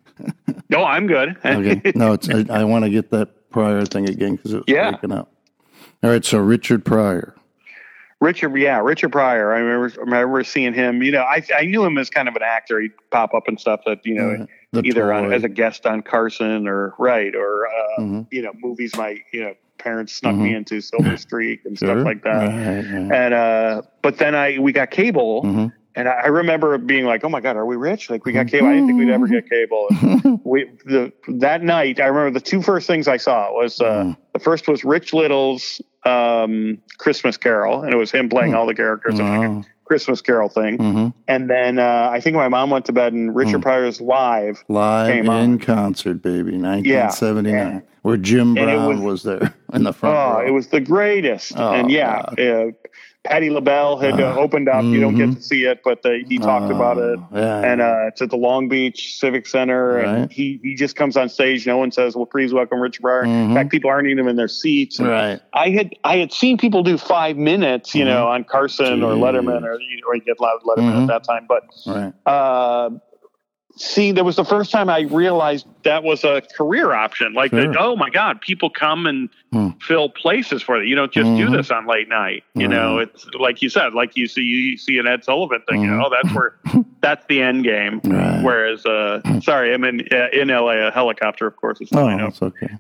No, I'm good.
Okay. No, it's I, I want to get that Pryor thing again because it was
yeah.
breaking up. All right, so Richard Pryor.
Richard, yeah, Richard Pryor. I remember, remember seeing him. You know, I I knew him as kind of an actor. He'd pop up and stuff that you know, uh, either on, as a guest on Carson or right or uh, mm-hmm. you know, movies my you know parents snuck mm-hmm. me into, Silver Streak and sure. stuff like that. Right, right. And uh, but then I we got cable. Mm-hmm. And I remember being like, "Oh my God, are we rich? Like we got cable? I didn't think we'd ever get cable." And we the that night, I remember the two first things I saw was uh, mm. the first was Rich Little's um, Christmas Carol, and it was him playing mm. all the characters in like a Christmas Carol thing. Mm-hmm. And then uh, I think my mom went to bed, and Richard mm. Pryor's Live
live
came
in
on.
concert, baby, nineteen seventy-nine, yeah. where Jim Brown was, was there in the front.
Oh,
row.
It was the greatest, oh, and yeah. Uh, Patti LaBelle had uh, opened up. Mm-hmm. You don't get to see it, but the, he talked uh, about it.
Yeah,
and uh, it's at the Long Beach Civic Center.
Right.
And he, he just comes on stage. No one says, "Well, please welcome Richard Pryor." Mm-hmm. In fact, people aren't even in their seats. And
right.
I had I had seen people do five minutes, you mm-hmm. know, on Carson Jeez. or Letterman, or, or you get loud Letterman mm-hmm. at that time. But
right.
uh, see, that was the first time I realized that was a career option. Like, sure. that, oh my God, people come and hmm. fill places for it. You don't just mm-hmm. do this on late night. You mm-hmm. know, it's like you said, like you see, you see an Ed Sullivan thing. Mm-hmm. You know, that's where that's the end game.
Right.
Whereas, uh, sorry, I'm in uh, in L A. A helicopter, of course, is
oh,
I know.
It's okay.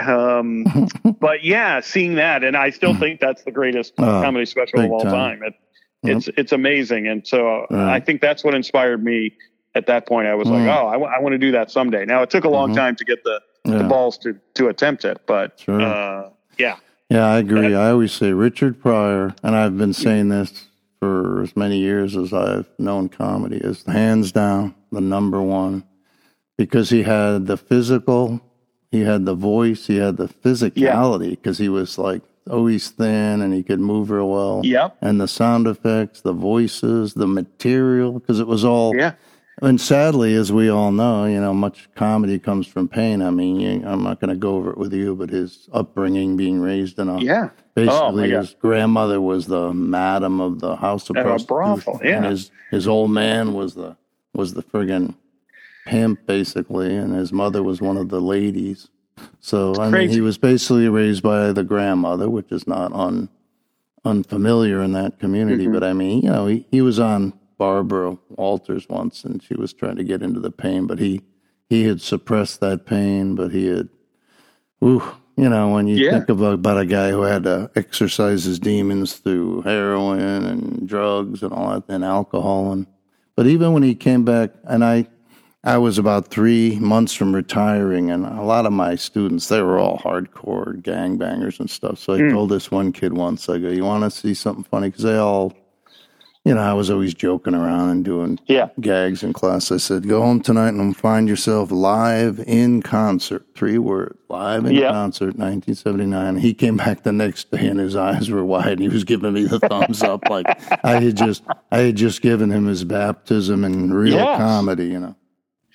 Um, but yeah, seeing that, and I still think that's the greatest oh, comedy special of all time. time. It, yep. It's it's amazing, and so right. I think that's what inspired me. At that point, I was mm. like, oh, I, w- I want to do that someday. Now, it took a long mm-hmm. time to get the, yeah. the balls to, to attempt it, but
sure.
uh, yeah.
Yeah, I agree. That, I always say Richard Pryor, and I've been saying this for as many years as I've known comedy, is hands down the number one, because he had the physical, he had the voice, he had the physicality, because yeah. he was like always thin and he could move real well.
Yep.
And the sound effects, the voices, the material, because it was all...
Yeah.
And sadly, as we all know, you know, much comedy comes from pain. I mean, you, I'm not going to go over it with you, but his upbringing, being raised in a
yeah,
basically
oh,
his grandmother was the madam of the house of prostitution,
yeah.
and his his old man was the was the friggin' pimp, basically, and his mother was one of the ladies. So I mean, he was basically raised by the grandmother, which is not un unfamiliar in that community. Mm-hmm. But I mean, you know, he, he was on Barbara Walters once, and she was trying to get into the pain, but he he had suppressed that pain, but he had, ooh, you know, when you yeah. think of, about a guy who had to exorcise his demons through heroin and drugs and all that, and alcohol, and but even when he came back, and I I was about three months from retiring, and a lot of my students, they were all hardcore gangbangers and stuff, so I mm. told this one kid once, I go, you want to see something funny? Because they all... You know, I was always joking around and doing
yeah.
gags in class. I said, go home tonight and find yourself live in concert. Three words, live in yeah. concert, nineteen seventy-nine. He came back the next day and his eyes were wide. He was giving me the thumbs up. Like I had just, I had just given him his baptism in real yes. comedy, you know.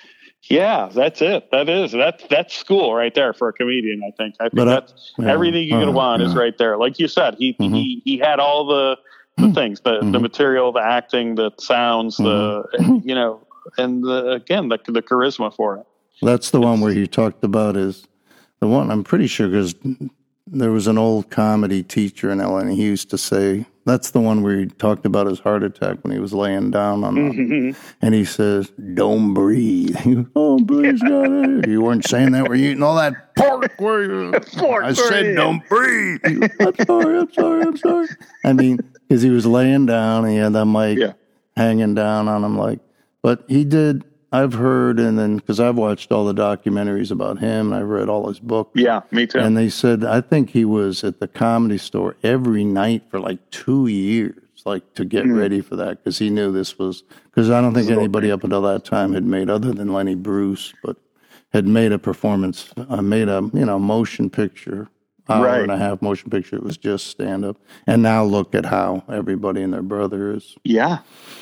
Yeah, that's it. That is, that's, that's school right there for a comedian, I think. I think
but
that's
I, yeah,
everything you're going to
uh,
want
yeah.
is right there. Like you said, he,
mm-hmm.
he, he had all the, the things, the, mm-hmm. the material, the acting, the sounds, mm-hmm. the, you know, and the, again, the, the charisma for it.
That's the it's, one where you talked about is the one, I'm pretty sure, because there was an old comedy teacher in L A, and he used to say, That's the one where he talked about his heart attack when he was laying down on the, mm-hmm. and he says, "Don't breathe." He goes, "Oh, please, God." You weren't saying that. Were you eating all that pork? Were you? pork I said, you. "Don't breathe." He goes, I'm sorry. I'm sorry. I'm sorry. I mean, because he was laying down, and he had that mic yeah. hanging down on him, like. But he did. I've heard, and then because I've watched all the documentaries about him, and I've read all his books.
Yeah, me too.
And they said, I think he was at the Comedy Store every night for like two years, like to get mm. ready for that, because he knew this was, because I don't think anybody up until that time had made, other than Lenny Bruce, but had made a performance, uh, made a, you know, motion picture, hour right. and a half motion picture. It was just stand-up. And now look at how everybody and their brother is.
Yeah.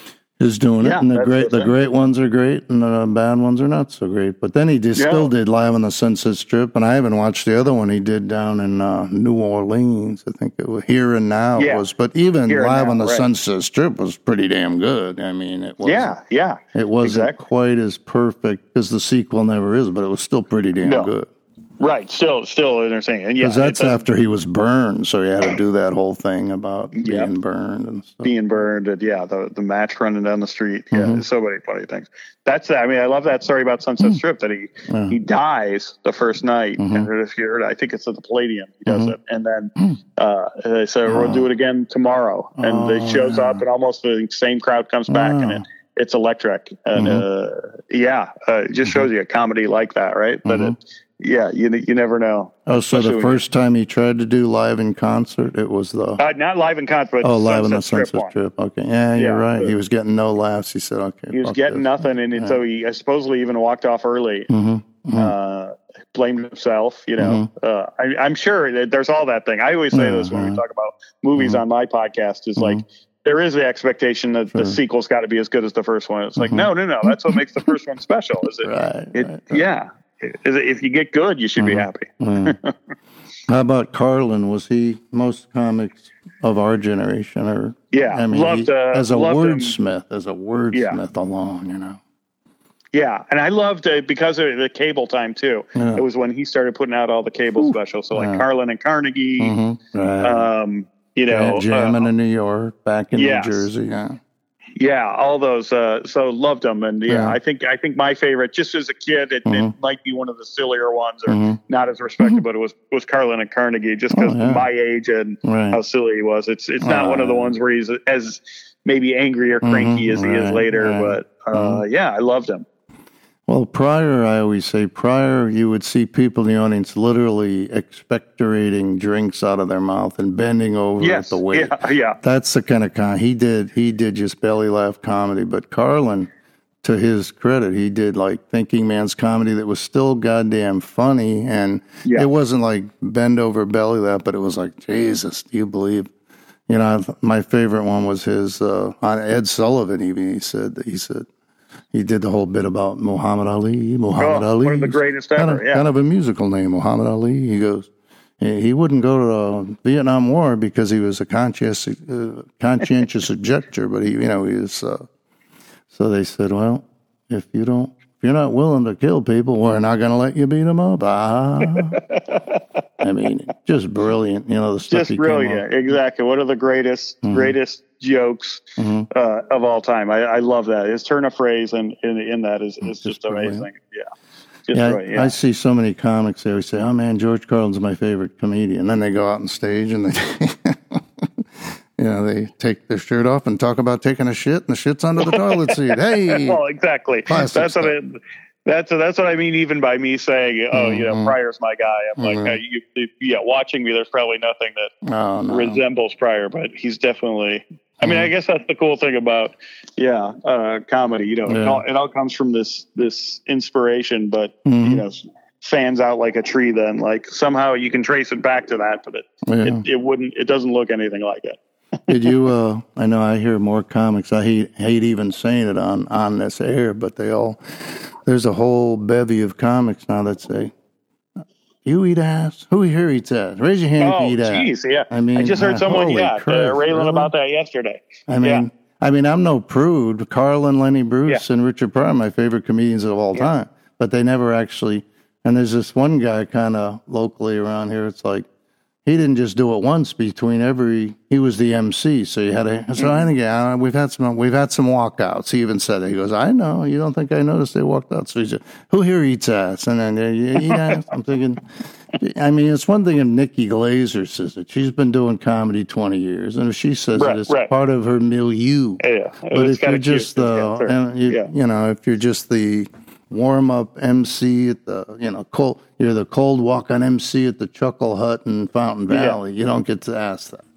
Is doing yeah, it, and the great, the, the great ones are great, and the bad ones are not so great. But then he just yeah. still did Live on the Sunset Strip, and I haven't watched the other one he did down in uh, New Orleans. I think it was Here and Now yeah. was, but even Here Live now, on the right. Sunset Strip was pretty damn good. I mean, it was
yeah, yeah,
it wasn't exactly. quite as perfect as the sequel never is, but it was still pretty damn no. good.
Right, still, still interesting, and yeah,
because that's after he was burned, so he had to do that whole thing about being yep. burned and stuff.
Being burned, and yeah, the the match running down the street. Yeah, mm-hmm. so many funny things. That's, I mean, I love that story about Sunset Strip that he yeah. he dies the first night, mm-hmm. and if you heard, I think it's at the Palladium. He does mm-hmm. it, and then uh, they say oh. we'll do it again tomorrow, and oh, he shows yeah. up, and almost the same crowd comes back, oh. and it, it's electric, and mm-hmm. uh, yeah, uh, it just shows you a comedy like that, right? But mm-hmm. it. Yeah, you you never know.
Oh, so the first time he tried to do live in concert, it was the...
Uh, not live in concert, but
Oh, live in the Sunset Strip. Okay. Yeah, you're yeah, right. He was getting no laughs. He said, okay.
He was getting this. nothing, and yeah. so he I supposedly even walked off early. Mm-hmm. Mm-hmm. Uh, blamed himself, you know. Mm-hmm. Uh, I, I'm sure that there's all that thing. I always say yeah, this when yeah. we talk about movies mm-hmm. on my podcast, is mm-hmm. like, there is the expectation that sure. the sequel's got to be as good as the first one. It's like, mm-hmm. no, no, no. That's what makes the first one special. Is it?
right,
it
right, right.
Yeah. If you get good, you should mm-hmm. be happy.
mm. How about Carlin? Was he most comics of our generation? Or
yeah,
I mean,
loved,
he,
uh,
as a
loved
wordsmith, as a wordsmith yeah. alone, you know.
Yeah, and I loved uh, because of the cable time too. Yeah. It was when he started putting out all the cable Ooh. specials. So like yeah. Carlin and Carnegie, mm-hmm. right. um, you know,
yeah, jamming
uh,
in New York, back in yes. New Jersey. Yeah.
Yeah, all those. Uh, so loved them, and yeah, yeah, I think I think my favorite, just as a kid, it, mm-hmm. it might be one of the sillier ones, or mm-hmm. not as respected, mm-hmm. but it was was Carlin and Carnegie, just because oh, yeah. my age and right. how silly he was. It's it's not uh, one of the ones where he's as maybe angry or cranky mm-hmm. as he right, is later, right. but uh, mm-hmm. yeah, I loved him.
Well, prior, I always say, prior, you would see people in the audience literally expectorating drinks out of their mouth and bending over yes, at the weight.
Yeah, yeah.
That's the kind of con he did. He did just belly laugh comedy. But Carlin, to his credit, he did like thinking man's comedy that was still goddamn funny, and yeah. it wasn't like bend over belly laugh, but it was like, Jesus, do you believe? You know, my favorite one was his uh, on Ed Sullivan. Even he said that he said. He did the whole bit about Muhammad Ali. Muhammad
oh,
Ali,
one of the greatest ever.
Kind of,
yeah.
kind of a musical name, Muhammad Ali. He goes, he wouldn't go to the Vietnam War because he was a conscientious, uh, conscientious objector. But he, you know, he was. Uh, so they said, well, if you don't, if you're not willing to kill people, we're not going to let you beat them up. Ah. I mean, just brilliant. You know, the stuff
just brilliant. Exactly. One of the greatest, mm-hmm. greatest jokes mm-hmm. uh, of all time. I, I love that. His turn of phrase and in, in, in that is, is just, just amazing. Yeah. Just
yeah, I, yeah. I see so many comics. They always say, "Oh man, George Carlin's my favorite comedian." And then they go out on stage and they, you know, they take their shirt off and talk about taking a shit, and the shit's under the toilet seat. Hey,
well, exactly. That's stuff. what it. That's that's what I mean. Even by me saying, "Oh, mm-hmm. you know, Pryor's my guy," I'm mm-hmm. like, hey, you, yeah, watching me, there's probably nothing that oh, no. resembles Pryor, but he's definitely. I mean, mm-hmm. I guess that's the cool thing about, yeah, uh, comedy. You know, yeah. it, all, it all comes from this this inspiration, but mm-hmm. you know, fans out like a tree. Then, like somehow you can trace it back to that, but it yeah. it, it wouldn't. It doesn't look anything like it.
Did you? Uh, I know I hear more comics. I hate, hate even saying it on, on this air, but they all. There's a whole bevy of comics now that say, "You eat ass? Who here eats ass? Raise your hand
oh,
if you eat ass."
Oh, jeez, yeah. I mean, I just heard uh, someone, yeah, Christ, uh, railing really? about that yesterday.
I mean, yeah. I mean, I'm no prude. Carlin, Lenny Bruce, yeah. and Richard Pryor are my favorite comedians of all yeah. time, but they never actually. And there's this one guy, kind of locally around here. It's like. he didn't just do it once between every, he was the M C, so you had to, so I think, yeah, we've had some, we've had some walkouts. He even said it. He goes, I know, you don't think I noticed they walked out. So he said, who here eats ass? And then, uh, you eat ass? I'm thinking, I mean, it's one thing if Nikki Glaser says it. She's been doing comedy twenty years. And if she says
right,
it, it's
right.
part of her milieu.
Yeah.
But if you're just the, and you, yeah. you know, if you're just the warm up M C at the, you know, cold, you're the cold walk on M C at the Chuckle Hut in Fountain Valley. Yeah. You don't get to ask that.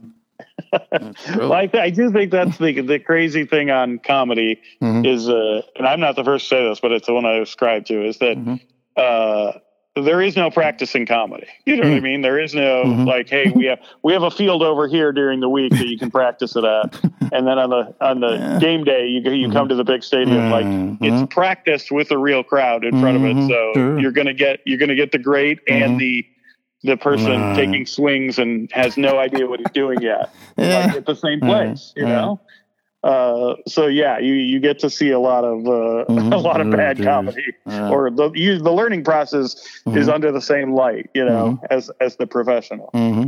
Well, I, I do think that's the the crazy thing on comedy mm-hmm. is, uh, and I'm not the first to say this, but it's the one I ascribe to, is that mm-hmm. uh, there is no practice in comedy. You know mm-hmm. what I mean? There is no mm-hmm. like, hey, we have we have a field over here during the week that you can practice it at, and then on the on the yeah. game day you you mm-hmm. come to the big stadium. Like mm-hmm. it's practiced with a real crowd in front mm-hmm. of it, so sure. you're gonna get you're gonna get the great mm-hmm. and the the person uh, taking swings and has no idea what he's doing yet, yeah. like at the same place, you know. Uh, so yeah, you, you get to see a lot of uh, mm-hmm. a lot of bad oh, comedy, uh, or the you, the learning process mm-hmm. is under the same light, you know, mm-hmm. as as the professional. Mm-hmm.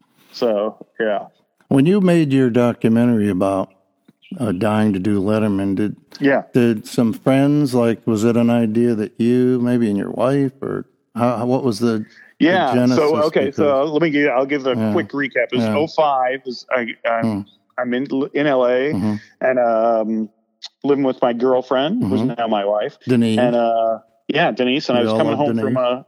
So yeah.
When you made your documentary about uh, dying to do Letterman, did
yeah
did some friends, like, was it an idea that you, maybe, and your wife, or how, what was the
yeah?
The
so okay, because, so let me give I'll give a
yeah.
quick recap. It was yeah. oh five. Was I? I'm, mm. I'm in in L A
mm-hmm.
and um, living with my girlfriend, mm-hmm. who's now my wife,
Denise.
And uh, yeah, Denise. And we I was coming home Denise. from uh,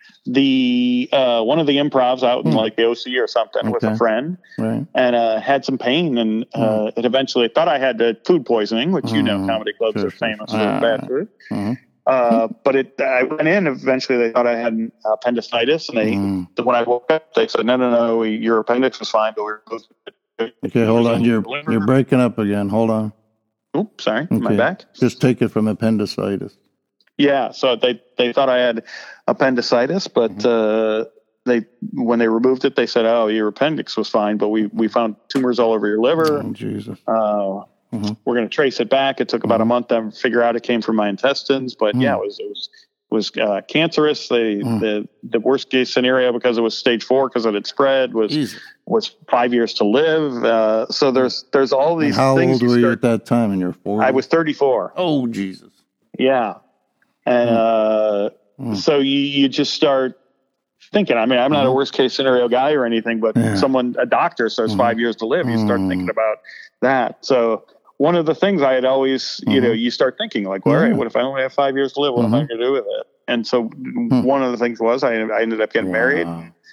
the uh, one of the improvs out in mm. like the O C or something okay. with a friend,
right.
and uh, had some pain, and uh, mm. it eventually thought I had uh, food poisoning, which mm. you know, comedy clubs sure, are famous sure. for uh, bad food. Mm-hmm. Uh, but it, I went in. Eventually, they thought I had appendicitis, and they mm. when I woke up, they said, "No, no, no, your appendix was fine, but we're supposed to."
Okay, hold on. You're you're breaking up again. Hold on.
Oops, sorry. Okay. Am I back?
Just take it from appendicitis.
Yeah, so they, they thought I had appendicitis, but mm-hmm. uh, they when they removed it, they said, "Oh, your appendix was fine, but we, we found tumors all over your liver.
Oh, Jesus.
Uh, mm-hmm. We're going to trace it back." It took about mm-hmm. a month to figure out it came from my intestines, but mm-hmm. yeah, it was it was was uh, cancerous. They, mm. the the worst case scenario, because it was stage four, because it had spread, was Easy. was five years to live. Uh, so there's there's all these.
And how
things
old were you, you at that time? In your forties?
I was thirty-four.
Oh, Jesus.
Yeah, and mm. Uh, mm. so you you just start thinking. I mean, I'm not mm. a worst case scenario guy or anything, but yeah. someone, a doctor, says mm. five years to live. You start thinking about that. So. One of the things I had always, you mm-hmm. know, you start thinking like, well, all right, what if I only have five years to live? What mm-hmm. am I going to do with it? And so mm-hmm. one of the things was I, I ended up getting wow. married.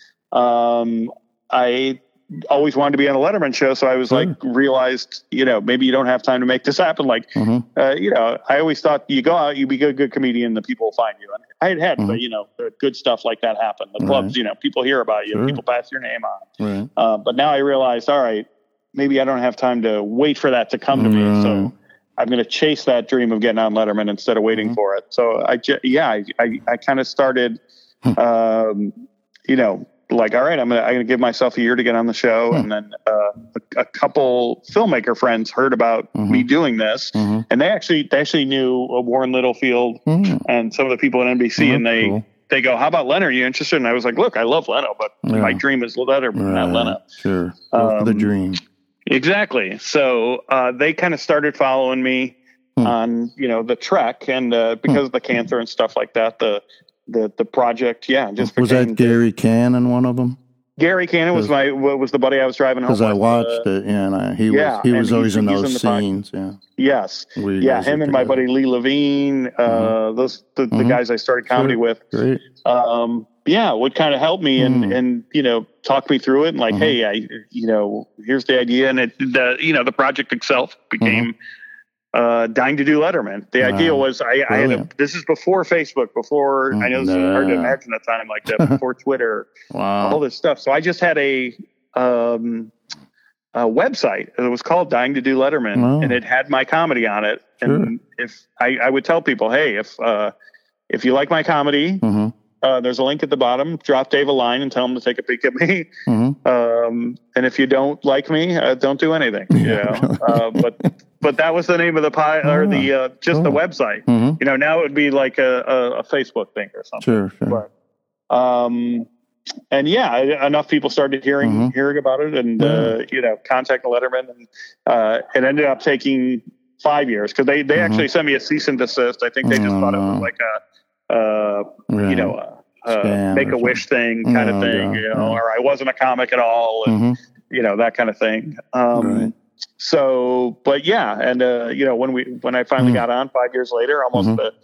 Um, I always wanted to be on a Letterman show. So I was sure. like, realized, you know, maybe you don't have time to make this happen. Like, mm-hmm. uh, you know, I always thought you go out, you be a good, good comedian, the people will find you. And I had had, mm-hmm. but, you know, good stuff like that happen. The clubs, right. you know, people hear about you, sure. people pass your name on.
Right.
Uh, but now I realized, all right, maybe I don't have time to wait for that to come to mm-hmm. me. So I'm going to chase that dream of getting on Letterman instead of waiting mm-hmm. for it. So I, yeah, I, I, I kind of started, um, you know, like, all right, I'm going to, I'm going to give myself a year to get on the show. Mm-hmm. And then, uh, a, a couple filmmaker friends heard about mm-hmm. me doing this mm-hmm. and they actually, they actually knew Warren Littlefield mm-hmm. and some of the people at N B C mm-hmm. and they, cool. they go, "How about Leno? Are you interested?" And I was like, "Look, I love Leno, but yeah. my dream is Letterman, right. not Leno."
Sure. Go for the dream.
Exactly. So uh, they kind of started following me hmm. on, you know, the trek, and uh, because hmm. of the cancer and stuff like that, the the the project, yeah, just
was that Gary Cannon one of them?
Gary Cannon was my was the buddy I was driving home with.
Because I watched uh, it, yeah, and I, he
yeah,
was he was always in those
in
scenes, yeah.
Yes, yeah, him and my buddy Lee Levine, uh, mm-hmm. those the, the mm-hmm. guys I started comedy
sure.
with.
Great.
Um, yeah, would kind of help me and, mm. and, you know, talk me through it and like, mm-hmm. hey, I, you know, here's the idea. And it, the, you know, the project itself became, mm-hmm. uh, Dying to Do Letterman. The wow. idea was I, I had a, this is before Facebook, before, mm-hmm. I know this is hard to imagine a time like that, before Twitter,
wow.
all this stuff. So I just had a, um, a website. It was called Dying to Do Letterman wow. and it had my comedy on it.
Sure.
And if I, I would tell people, hey, if, uh, if you like my comedy, mm-hmm. Uh, there's a link at the bottom. Drop Dave a line and tell him to take a peek at me. Mm-hmm. Um, and if you don't like me, uh, don't do anything. You know. uh, but but that was the name of the pie or the uh, just oh. the website. Mm-hmm. You know, now it would be like a, a, a Facebook thing or something.
Sure, sure.
But, um, and yeah, enough people started hearing mm-hmm. hearing about it, and yeah. uh, you know, contacting Letterman, and uh, it ended up taking five years because they they mm-hmm. actually sent me a cease and desist. I think they just oh, thought it was like a, uh, yeah. you know, a, a make a wish thing kind oh, of thing, yeah. you know, yeah. or I wasn't a comic at all, and mm-hmm. you know, that kind of thing. Um, right. So, but yeah, and uh, you know, when we when I finally mm-hmm. got on five years later, almost mm-hmm. the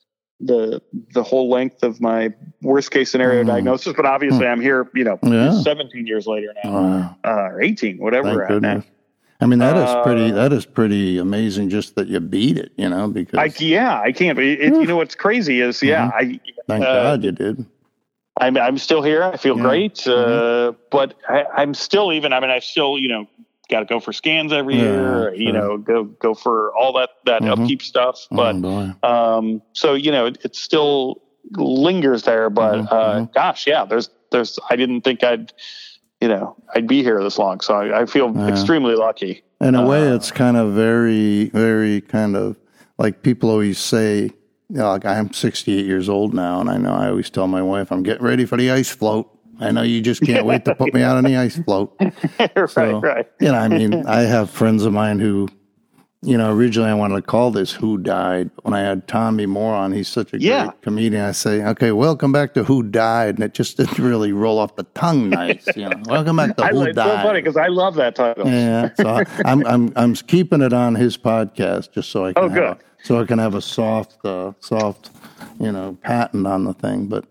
the the whole length of my worst case scenario mm. diagnosis, but obviously mm. I'm here, you know, yeah. seventeen years later now, wow. uh, or eighteen, whatever.
Thank we're at now. I mean, that uh, is pretty, that is pretty amazing just that you beat it, you know, because.
I, yeah, I can't, it, it, you know, what's crazy is, yeah, mm-hmm. I.
Thank uh, God you did.
I'm, I'm still here. I feel yeah. great. Mm-hmm. Uh, but I, I'm still even, I mean, I still, you know, got to go for scans every yeah, year, you sure. know, go, go for all that, that mm-hmm. upkeep stuff. But, oh, um, so, you know, it, it still lingers there, but, mm-hmm. uh, gosh, yeah, there's, there's, I didn't think I'd, you know, I'd be here this long. So I, I feel yeah. extremely lucky.
In a
uh,
way, it's kind of very, very kind of like people always say, you know, like I'm sixty-eight years old now. And I know I always tell my wife, I'm getting ready for the ice float. I know you just can't wait to put me out on the ice float.
right,
so,
right.
You know, I mean, I have friends of mine who, you know, originally I wanted to call this Who Died. When I had Tommy Moore on, he's such a
yeah.
great comedian. I say, okay, welcome back to Who Died. And it just didn't really roll off the tongue nice. You know, welcome back to
I,
Who
it's
Died.
It's so funny because I love that title.
Yeah. So I, I'm, I'm, I'm keeping it on his podcast just so I can,
oh,
have,
good.
A, so I can have a soft, uh, soft, you know, patent on the thing. But,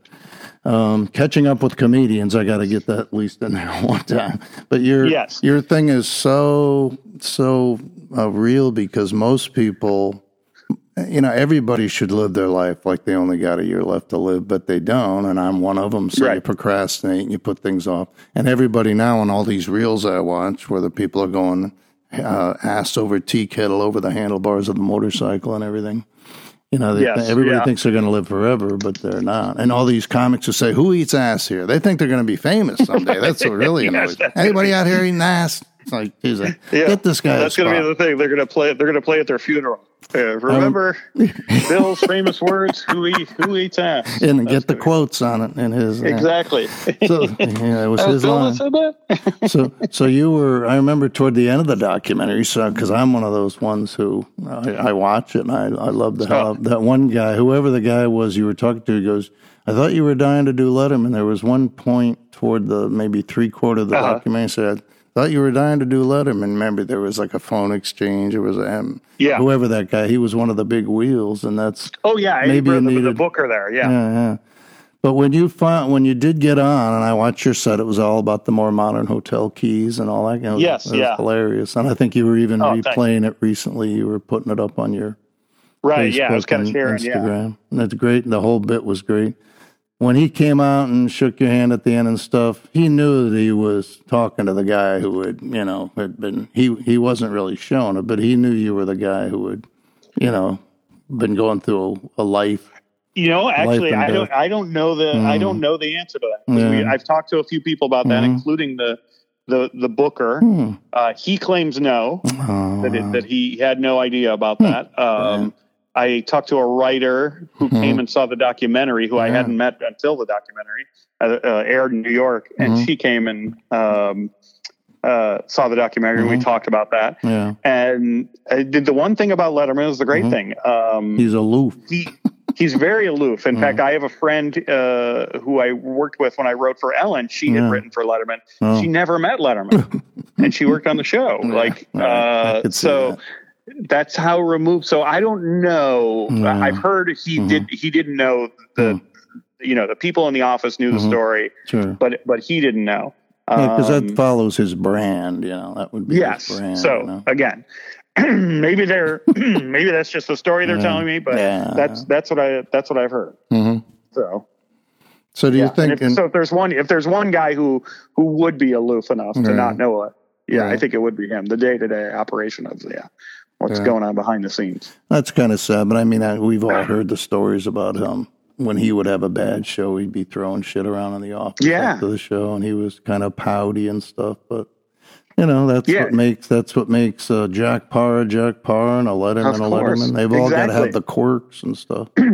Um, catching up with comedians, I got to get that at least in there one time. But your
yes.
your thing is so so uh, real because most people, you know, everybody should live their life like they only got a year left to live, but they don't. And I'm one of them. So right. you procrastinate and you put things off. And everybody now on all these reels I watch, where the people are going uh, ass over tea kettle over the handlebars of the motorcycle and everything. You know, they, yes, everybody yeah. thinks they're going to live forever, but they're not. And all these comics who say, who eats ass here? They think they're going to be famous someday. That's what really annoys me. Anybody out here eating ass? It's like, geez, like, yeah. get this guy.
That's going to be the thing. They're going to play. They're going to play at their funeral. Uh, remember um, Bill's famous words? Who eat? Who eats ass?
And
That's
get the quotes on it in his. Uh,
exactly.
So yeah, it was
oh,
his
Bill
line.
Said that?
so, so you were. I remember toward the end of the documentary, so because I'm one of those ones who I, I watch it and I, I love the hell. Oh. That one guy, whoever the guy was you were talking to, he goes, I thought you were dying to do Letterman. There was one point toward the maybe three quarter of the uh-huh. documentary said. Thought you were dying to do Letterman. Remember, there was like a phone exchange. There was a um,
yeah.
whoever that guy. He was one of the big wheels, and that's
oh yeah,
maybe
the,
needed,
the booker there. Yeah.
yeah, yeah. But when you found when you did get on, and I watched your set, it was all about the more modern hotel keys and all that. You know,
yes,
it was
yeah,
hilarious. And I think you were even
oh,
replaying thanks. it recently. You were putting it up on your
right.
Facebook
yeah, I was kind of sharing.
Instagram.
Yeah,
and that's great. The whole bit was great. When he came out and shook your hand at the end and stuff, he knew that he was talking to the guy who had, you know, had been, he, he wasn't really showing it, but he knew you were the guy who had, you know, been going through a, a life.
You know, actually, I don't, I don't know the, mm. I don't know the answer to that. Yeah. We, I've talked to a few people about that, mm. including the, the, the booker. Mm. Uh, he claims no, oh. that, it, that he had no idea about mm. that. Um, yeah. I talked to a writer who mm-hmm. came and saw the documentary, who yeah. I hadn't met until the documentary uh, uh, aired in New York, and mm-hmm. she came and um, uh, saw the documentary. Mm-hmm. We talked about that,
yeah.
and I did the one thing about Letterman is the great mm-hmm. thing. Um,
he's aloof.
He he's very aloof. In mm-hmm. fact, I have a friend uh, who I worked with when I wrote for Ellen. She yeah. had written for Letterman. Oh. She never met Letterman, and she worked on the show. Yeah. Like uh, so. That. That's how removed. So I don't know. No. I've heard he mm-hmm. did. He didn't know the, mm. you know, the people in the office knew mm-hmm. the story,
sure.
but but he didn't know.
Because yeah,
um,
that follows his brand. You know, that would be
yes.
his brand.
So
you know?
again, maybe they're maybe that's just the story they're yeah. telling me, but
yeah.
that's that's what I that's what I've heard.
Mm-hmm.
So.
So do you
yeah.
think?
If, in, so if there's one, if there's one guy who who would be aloof enough
yeah.
to not know it, yeah,
yeah,
I think it would be him. The day to day operation of yeah. What's yeah. going on behind the scenes?
That's kind of sad, but I mean, I, we've all heard the stories about him. When he would have a bad show, he'd be throwing shit around in the office
yeah.
after the show, and he was kind of pouty and stuff. But you know, that's
yeah.
what makes that's what makes uh, Jack Parr a Jack Parr and a Letterman a Letterman. They've all
exactly.
got to have the quirks and stuff.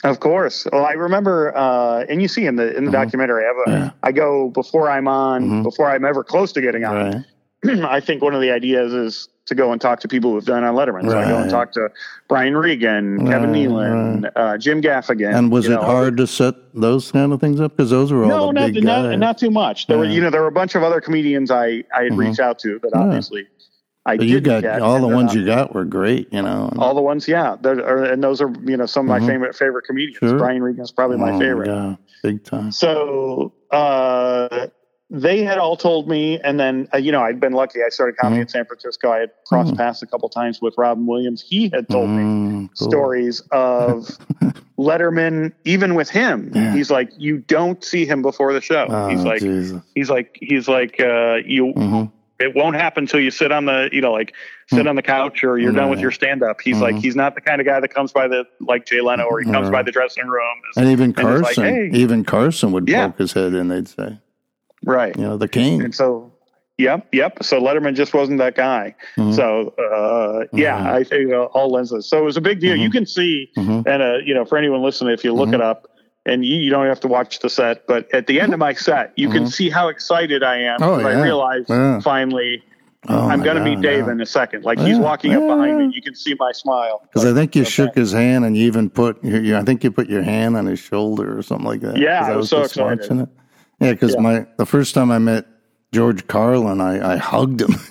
Of course. Well, I remember, uh, and you see in the in the mm-hmm. documentary, I, have a, yeah. I go before I'm on, mm-hmm. before I'm ever close to getting on. Right. I think one of the ideas is to go and talk to people who've done on Letterman. So right. I go and talk to Brian Regan, right. Kevin Nealon, right. uh, Jim Gaffigan.
And was it know, hard to set those kind of things up? Because those were all no, the
not,
big
not,
guys.
not too much. There yeah. were, you know, there were a bunch of other comedians I, I had mm-hmm. reached out to that yeah. obviously I
but
did
you got
get,
all the ones not, you got were great, you know.
All the ones, yeah. Are, and those are, you know, some of my mm-hmm. favorite favorite comedians. Sure. Brian Regan's probably my
oh,
favorite.
Yeah, big time.
So uh, they had all told me, and then uh, you know, I'd been lucky. I started comedy mm-hmm. in San Francisco. I had crossed mm-hmm. paths a couple times with Robin Williams. He had told mm-hmm. me cool. stories of Letterman. Even with him, yeah. he's like, you don't see him before the show.
Oh,
he's like,
Jesus.
he's like, he's like, uh, you. Mm-hmm. It won't happen until you sit on the, you know, like sit mm-hmm. on the couch or you're mm-hmm. done with your stand up. He's mm-hmm. like, he's not the kind of guy that comes by the, like Jay Leno, or he comes mm-hmm. by the dressing room.
And even Carson,
like, hey.
even Carson would
yeah.
poke his head in, they'd say.
Right.
You know, the king.
And so, yep, yep. So Letterman just wasn't that guy. Mm-hmm. So, uh, yeah, mm-hmm. I think uh, all lenses. So it was a big deal. Mm-hmm. You can see, mm-hmm. and, uh, you know, for anyone listening, if you look mm-hmm. it up, and you, you don't have to watch the set, but at the end of my set, you mm-hmm. can see how excited I am.
Oh, yeah.
I realized
yeah.
finally,
Oh
I'm going to meet Dave yeah. in a second. Like he's
yeah,
walking
yeah.
up behind me. You can see my smile.
Because I think you
okay.
shook his hand, and you even put, you, I think you put your hand on his shoulder or something like that.
Yeah, I was,
I was
so
just
excited.
watching it. Yeah, because yeah. my the first time I met George Carlin, I, I hugged him.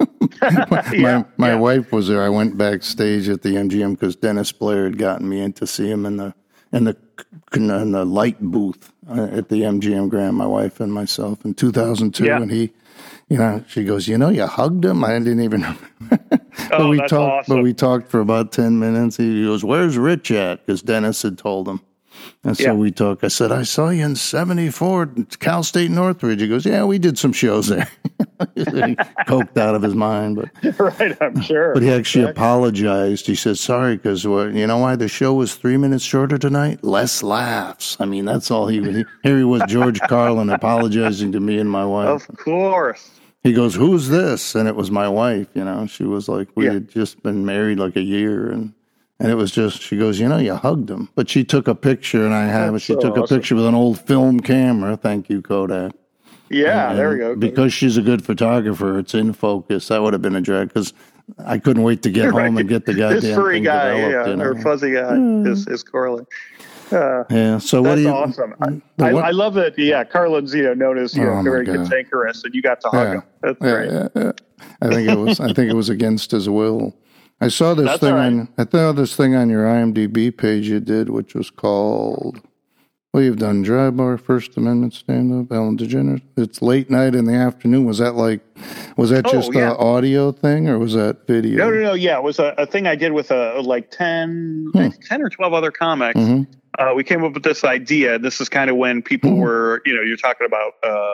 my
yeah,
my
yeah.
wife was there. I went backstage at the M G M because Dennis Blair had gotten me in to see him in the in the in the light booth at the M G M Grand. My wife and myself in two thousand two,
yeah.
and he. You know, she goes, you know, you hugged him? I didn't even know. but
oh,
we
that's
talked,
awesome.
But we talked for about ten minutes. He goes, where's Rich at? Because Dennis had told him. And so yeah. we talked. I said, I saw you in seventy-four, Cal State Northridge. He goes, yeah, we did some shows there. He coked out of his mind. But
right, I'm sure.
But he actually exactly. apologized. He said, sorry, because well, you know why the show was three minutes shorter tonight? Less laughs. I mean, that's all he was. Here he was, George Carlin, apologizing to me and my wife.
Of course.
He goes, who's this? And it was my wife, you know. She was like, we
yeah.
had just been married like a year. And, and it was just, she goes, you know, you hugged him. But she took a picture, and I have it. She so took awesome. a picture with an old film camera. Thank you, Kodak.
Yeah,
and,
there we go.
Because she's a good photographer, it's in focus. That would have been a drag because I couldn't wait to get right. home and get the goddamn
this furry
thing
guy,
developed.
Yeah,
you know?
or fuzzy guy
yeah.
is, is Corlin. Uh,
yeah, so what
that's
do you?
Awesome. I, I, I love that. Yeah, Carlin's, you know, known as you know,
oh
very cantankerous, and you got to hug
yeah.
him. That's
yeah,
great.
Yeah, yeah. I think it was. I think it was against his will. I saw this
that's
thing
right.
on. I saw this thing on your I M D B page you did, which was called. Well, you've done Dry Bar, First Amendment stand-up, Ellen DeGeneres. It's late night in the afternoon. Was that like? Was that just
oh, yeah.
an audio thing, or was that video?
No, no, no. Yeah, it was a, a thing I did with a like ten, hmm. ten or twelve other comics. Mm-hmm. Uh, we came up with this idea. This is kind of when people mm-hmm. were, you know, you're talking about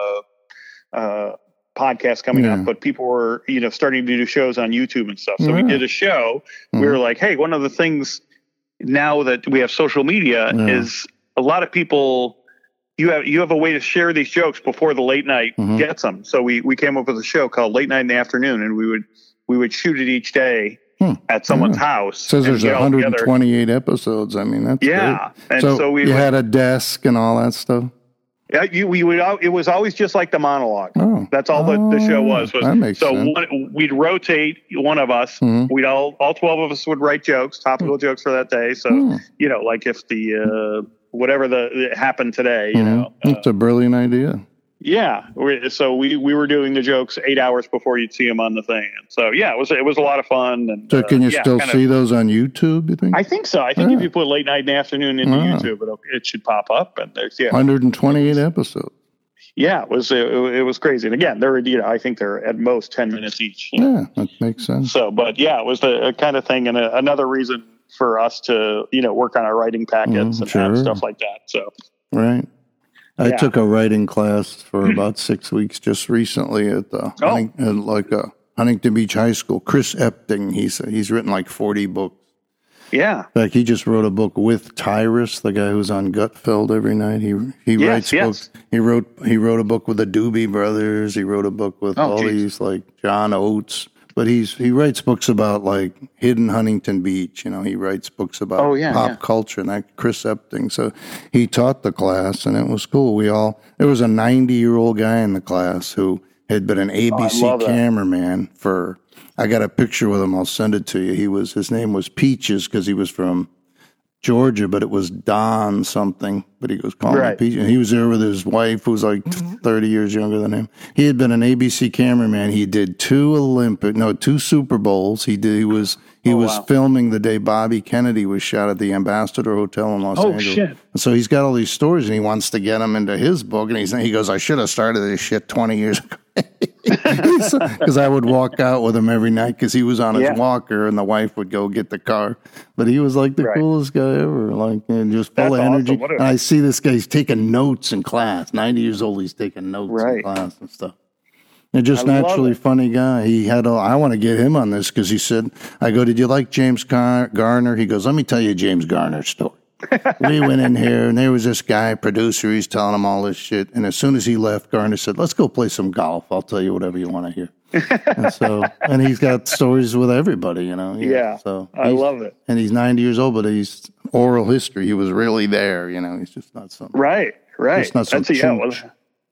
uh, uh, podcasts coming yeah. up, but people were, you know, starting to do shows on YouTube and stuff. So yeah. we did a show. Mm-hmm. We were like, hey, one of the things now that we have social media yeah. is a lot of people. You have you have a way to share these jokes before the late night mm-hmm. gets them. So we we came up with a show called Late Night in the Afternoon, and we would we would shoot it each day. Hmm. At someone's yeah. house.
It says there's one hundred twenty-eight episodes. I mean, that's
yeah.
great.
And
so,
so we
you
would,
had a desk and all that stuff.
Yeah, you, we would. It was always just like the monologue.
Oh.
That's all the, the show was. was
that makes
so
sense.
One, we'd rotate one of us. Mm-hmm. We'd all all twelve of us would write jokes, topical mm-hmm. jokes for that day. So mm-hmm. you know, like if the uh, whatever the it happened today, you mm-hmm. know,
it's uh, a brilliant idea.
Yeah, so we we were doing the jokes eight hours before you'd see them on the thing. And so yeah, it was it was a lot of fun. And
so can you
uh, yeah,
still see of, those on YouTube? You think?
I think so. I think
yeah.
if you put Late Night in the Afternoon into
wow.
YouTube, it it should pop up. And there's yeah,
one hundred twenty-eight episodes.
Yeah, it was it, it was crazy. And again, they're you know I think they're at most ten minutes each.
Yeah, know? That makes sense.
So, but yeah, it was the a kind of thing, and a, another reason for us to you know work on our writing packets
mm,
and
sure.
stuff like that. So
right. I
yeah.
took a writing class for about six weeks just recently at the
oh.
Hunting, at like a Huntington Beach High School. Chris Epting, he's he's written like forty books.
Yeah.
In fact, he just wrote a book with Tyrus, the guy who's on Gutfeld every night. He he
yes,
writes
yes.
books. He wrote he wrote a book with the Doobie Brothers. He wrote a book with
oh,
all
geez.
these like John Oates. but he's he writes books about like hidden Huntington Beach. You know, he writes books about
oh, yeah,
pop
yeah.
culture and that Chris Epting. So he taught the class, and it was cool. We all there was a ninety year old guy in the class who had been an A B C
oh,
cameraman for. I got a picture with him. I'll send it to you. He was his name was Peaches because he was from Georgia, but it was Don something. But he was calling
right.
him Peaches. And he was there with his wife, who was like thirty years younger than him. He had been an A B C cameraman. He did two Olympic, no, two Super Bowls. He did. He was he oh, was wow. filming the day Bobby Kennedy was shot at the Ambassador Hotel in Los
oh,
Angeles.
Shit.
And so he's got all these stories, and he wants to get them into his book. And he's he goes, I should have started this shit twenty years ago. Because I would walk out with him every night because he was on his yeah. walker and the wife would go get the car. But he was like the right. coolest guy ever, like and just full
That's
of energy.
Awesome.
And I see this guy, he's taking notes in class. ninety years old, he's taking notes right. in class and stuff. And just I naturally funny guy. He had a, I want to get him on this because he said, I go, did you like James Garner? He goes, let me tell you James Garner's story. We went in here, and there was this guy, producer, he's telling him all this shit. And as soon as he left, Garner said, let's go play some golf. I'll tell you whatever you want to hear. And so, and he's got stories with everybody, you know. Yeah.
yeah
so
I love it.
And he's ninety years old, but he's oral history. He was really there, you know. He's just not some.
Right, right.
Just not some
that's, yeah, well,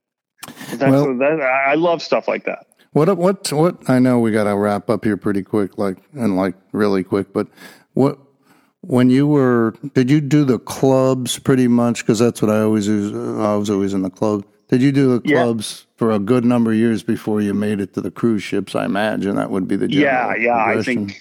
that's well, that, I love stuff like that.
What, what, what, I know we got to wrap up here pretty quick, like, and like really quick, but what, when you were, did you do the clubs pretty much? Because that's what I always do. I was always in the club. Did you do the clubs yeah. for a good number of years before you made it to the cruise ships? I imagine that would be the
yeah, yeah. I think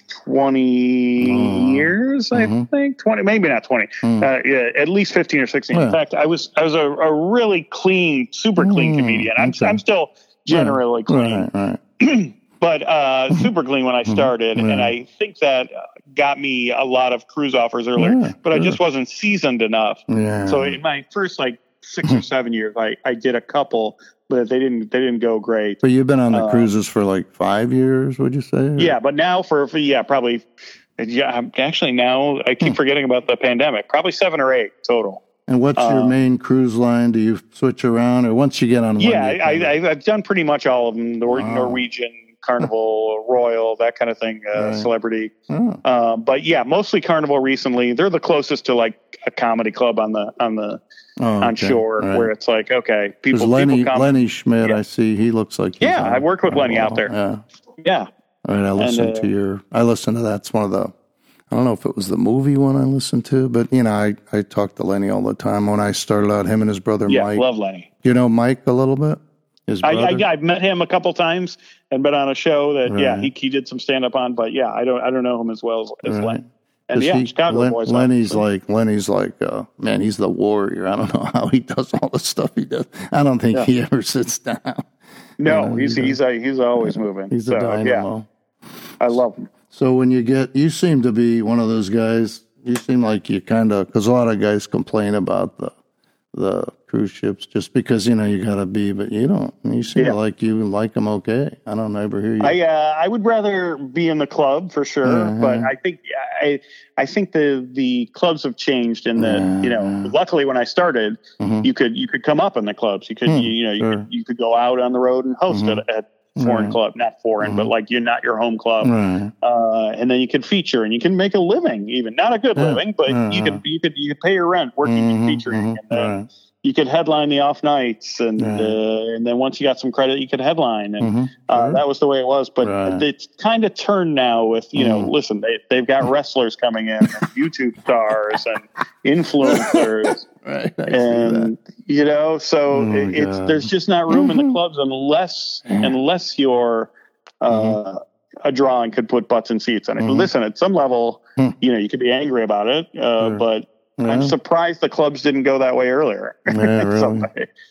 twenty uh, years. I mm-hmm. think twenty, maybe not twenty. Mm. Uh, yeah, at least fifteen or sixteen. Yeah. In fact, I was I was a, a really clean, super clean mm, comedian. I'm okay. I'm still generally right. clean.
Right, right.
But uh, super clean when I started, mm-hmm. and I think that got me a lot of cruise offers earlier. Yeah, but I just wasn't seasoned enough.
Yeah.
So in my first like six or seven years, I, I did a couple, but they didn't they didn't go great.
But you've been on the uh, cruises for like five years, would you say? Or?
Yeah, but now for, for yeah probably yeah I'm actually now I keep hmm. forgetting about the pandemic. Probably seven or eight total.
And what's um, your main cruise line? Do you switch around, or once you get on?
Yeah, I, I, I've done pretty much all of them. Nor- wow. Norwegian. Carnival, Royal, that kind of thing, uh, right. Celebrity. Oh. Uh, but yeah, mostly Carnival recently. They're the closest to like a comedy club on the on the oh, on okay. shore, right. where it's like okay, people.
Lenny
people come,
Lenny Schmidt, yeah. I see he looks like. He's
yeah, I worked with Lenny out there.
Yeah,
yeah.
All right, I listened and, uh, to your. I listened to that's one of the. I don't know if it was the movie one I listened to, but you know, I I talked to Lenny all the time when I started out. Him and his brother
yeah,
Mike.
Love Lenny.
You know Mike a little bit.
I, I I've met him a couple times and been on a show that right. yeah he he did some stand up on, but yeah I don't I don't know him as well as, as right. Len. And yeah,
he,
Chicago
Len,
boys.
Lenny's on, so. like Lenny's like uh, man, he's the warrior. I don't know how he does all the stuff he does. I don't think yeah. he ever sits down.
No,
you know,
he's he's a, he's always moving.
He's a so, dynamo.
Yeah. I love him.
So when you get, you seem to be one of those guys. You seem like you kind of because a lot of guys complain about the the cruise ships just because you know you gotta be, but you don't. You seem yeah. like you like them okay. I don't ever hear you.
I uh, I would rather be in the club for sure, uh-huh. but I think I I think the the clubs have changed in that uh-huh. you know. Luckily, when I started, uh-huh. you could you could come up in the clubs. You could hmm, you, you know you, sure. could, you could go out on the road and host uh-huh. at, at foreign right. club, not foreign, uh-huh. but like you're not your home club.
Right.
Uh, and then you can feature and you can make a living, even not a good yeah. living, but uh-huh. you could you could you could pay your rent working
uh-huh.
and featuring.
Uh-huh.
And then, right. you could headline the off nights, and yeah. uh, and then once you got some credit, you could headline, and mm-hmm. uh, sure. that was the way it was. But right. it's kind of turned now with you know, mm. listen, they they've got wrestlers coming in, and YouTube stars, and influencers,
right.
and you know, so oh it, it's there's just not room mm-hmm. in the clubs unless unless you're uh, mm-hmm. a draw and could put butts in seats. And mm-hmm. listen, at some level, mm. you know, you could be angry about it, uh, sure. but. Yeah. I'm surprised the clubs didn't go that way earlier.
Yeah, really.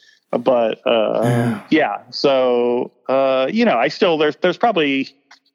But uh, yeah. yeah, so uh, you know, I still there's there's probably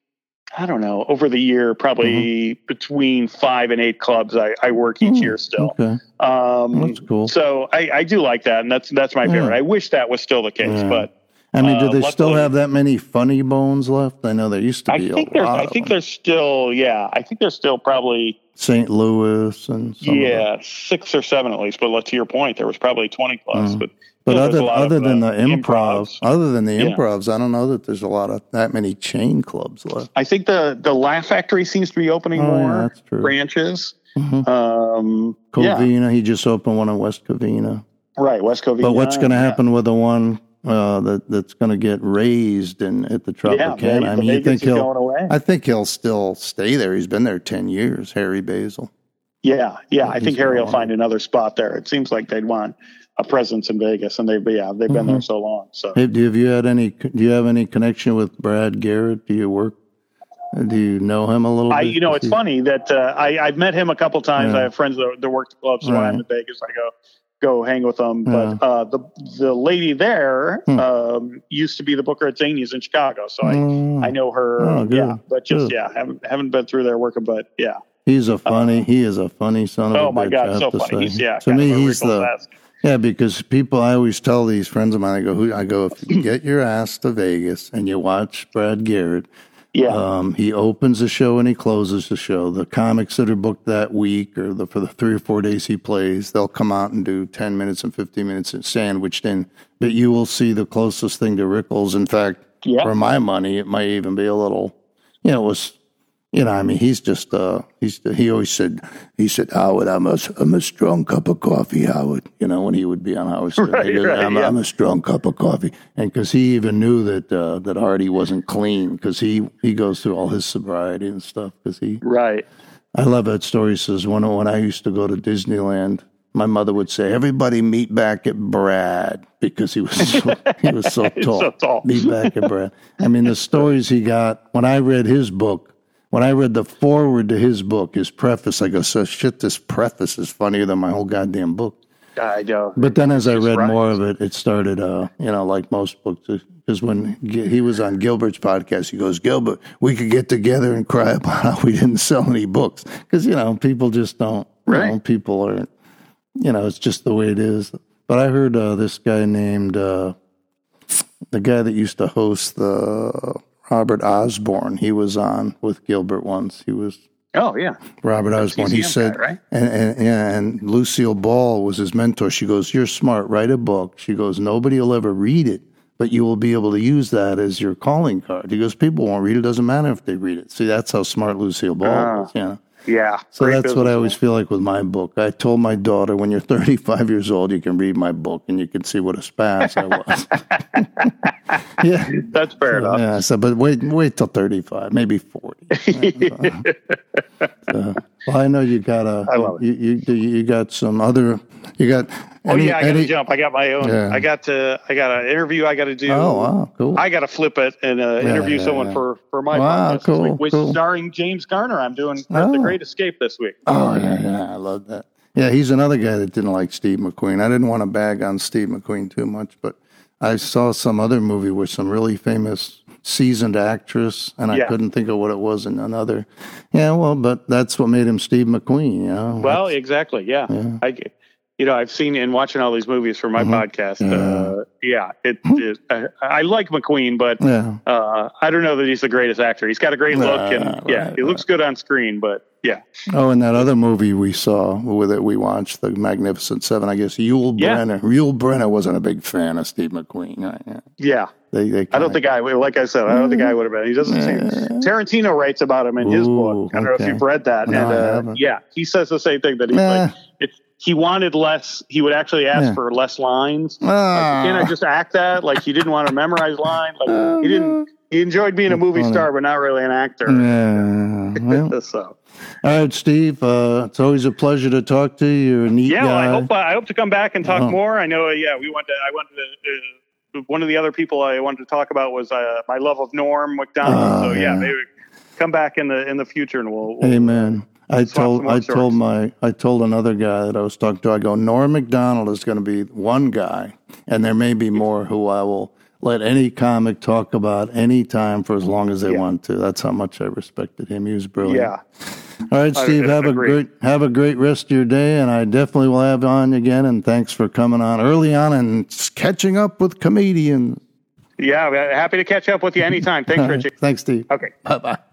I don't know over the year probably mm-hmm. between five and eight clubs I, I work each mm, year still.
Okay.
Um,
that's cool.
So I, I do like that, and that's that's my favorite. Yeah. I wish that was still the case,
yeah.
but
I mean, do
uh,
they
luckily,
still have that many Funny Bones left? I know there used to be
I think
a
there's,
lot
I
of
think
them.
there's still, yeah, I think there's still probably
Saint Louis and some
yeah, six or seven at least. But to your point, there was probably twenty plus. Mm. But
but
you know,
other other
of,
than
uh,
the improv,
improvs.
other than the
yeah.
improvs, I don't know that there's a lot of that many chain clubs left.
I think the the Laugh Factory seems to be opening
oh,
more
yeah, that's true.
branches.
Mm-hmm.
Um,
Covina,
yeah.
he just opened one in West Covina.
Right, West Covina.
But what's going to happen
yeah.
with the one uh, that that's going to get raised in at the Tropicana?
Yeah,
I mean, you think
is
he'll?
Going away.
I think he'll still stay there. He's been there ten years. Harry Basil.
Yeah, yeah. I think Harry will find another spot there. It seems like they'd want a presence in Vegas, and they've yeah they've been mm-hmm. there so long. So,
hey, do have you had any? Do you have any connection with Brad Garrett? Do you work? Do you know him a little
I,
bit?
You know, it's funny that uh, I I've met him a couple times.
Yeah.
I have friends that, that work the clubs, so
right.
when I'm in Vegas, I go go hang with them.
Yeah.
But uh, the the lady there
hmm.
um, used to be the booker at Zanies in Chicago, so I
mm.
I know her.
Oh,
yeah, but just
good.
yeah, haven't haven't been through there working, but yeah.
He's a funny. Uh, he is a funny son of
oh
a bitch.
Oh my God,
I have
so
to
funny.
Say.
He's, yeah,
to me, he's the.
Task.
Yeah, because people, I always tell these friends of mine, I go, who, I go, if you get your ass to Vegas and you watch Brad Garrett,
yeah,
um, he opens the show and he closes the show. The comics that are booked that week or the, for the three or four days he plays, they'll come out and do ten minutes and fifteen minutes sandwiched in. But you will see the closest thing to Rickles. In fact,
yeah.
for my money, it might even be a little, you know, it was. You know, I mean, he's just, uh, he's, he always said, he said, Howard, I'm a, I'm a strong cup of coffee, Howard. You know, when he would be on Howard Stern,
right,
goes,
right,
I'm,
yeah.
I'm a strong cup of coffee. And because he even knew that, uh, that Artie wasn't clean because he, he goes through all his sobriety and stuff because he,
right.
I love that story. He says, when, when I used to go to Disneyland, my mother would say, everybody meet back at Brad because he was so, he was so tall.
so tall.
Meet back at Brad. I mean, the stories he got, when I read his book, when I read the foreword to his book, his preface, I go, so shit, this preface is funnier than my whole goddamn book.
I know.
But then as I read
right.
more of it, it started, uh, you know, like most books, because when he was on Gilbert's podcast, he goes, Gilbert, we could get together and cry about how we didn't sell any books. Because, you know, people just don't,
right.
you know, people aren't, you know, it's just the way it is. But I heard uh, this guy named, uh, the guy that used to host the... Robert Osborne, he was on with Gilbert once. He was
oh yeah,
Robert Osborne. He said,
guy, right?
and, and yeah, and Lucille Ball was his mentor. She goes, "You're smart. Write a book." She goes, "Nobody will ever read it, but you will be able to use that as your calling card." He goes, "People won't read it. Doesn't matter if they read it." See, that's how smart Lucille Ball
uh,
was. You know?
Yeah.
So that's what I always feel like with my book. I told my daughter, when you're thirty-five years old, you can read my book and you can see what a spaz I was. Yeah,
that's fair
so,
enough.
Yeah, so but wait, wait till thirty-five, maybe forty. so, well, I know you got a.
I love it.
You, you you got some other. You got.
Oh
any,
yeah, I got
any,
to jump. I got my own.
Yeah.
I got to. I got an interview. I got to do.
Oh wow, cool.
I got to flip it and uh,
yeah,
interview
yeah,
someone
yeah.
for for my
wow,
podcast
cool,
this week, which
cool.
is starring James Garner. I'm doing
oh.
The Great Escape this week.
Oh yeah, yeah, I love that. Yeah, he's another guy that didn't like Steve McQueen. I didn't want to bag on Steve McQueen too much, but I saw some other movie with some really famous seasoned actress, and I
yeah.
couldn't think of what it was in another. Yeah, well, but that's what made him Steve McQueen, you know?
Well,
that's,
exactly, yeah.
yeah.
I, you know, I've seen and watching all these movies for my mm-hmm. podcast.
Yeah,
uh, yeah it, it I, I like McQueen, but
yeah.
uh, I don't know that he's the greatest actor. He's got a great look, and
right,
yeah,
right,
he looks good on screen, but yeah.
Oh, and that other movie we saw with it, we watched, The Magnificent Seven. I guess Yul
yeah.
Brynner. Yul Brynner wasn't a big fan of Steve McQueen. Right? Yeah.
yeah.
They, they
I don't think I would. Like I said, I don't think I would have been. He doesn't
yeah.
seem. Tarantino writes about him in his
Ooh,
book. I don't
okay.
know if you've read that.
No,
and
I
uh,
haven't.
yeah, he says the same thing that he's
nah.
like. It's he wanted less. He would actually ask
yeah.
for less lines.
Ah.
Like, can I just act that? Like he didn't want to memorize lines. Like
oh,
he didn't. He enjoyed being a movie
funny.
star, but not really an actor.
Yeah. Well,
so.
All right, Steve. Uh, it's always a pleasure to talk to you. You're a neat
yeah,
guy.
well, I hope uh, I hope to come back and talk
oh.
more. I know. Uh, yeah, we wanted. To, I wanted to. Uh, one of the other people I wanted to talk about was uh, my love of Norm Macdonald.
Oh,
so yeah,
yeah.
maybe come back in the in the future and we'll. we'll
Amen. I told I
stories.
told my I told another guy that I was talking to. I go, Norm Macdonald is going to be one guy, and there may be more who I will let any comic talk about any time for as long as they
yeah.
want to. That's how much I respected him. He was brilliant.
Yeah.
All right, Steve.
I, I
have
agree.
a great have a great rest of your day, and I definitely will have you on again. And thanks for coming on early on and catching up with comedians.
Yeah, happy to catch up with you anytime. Thanks, Richie.
Thanks, Steve.
Okay.
Bye-bye.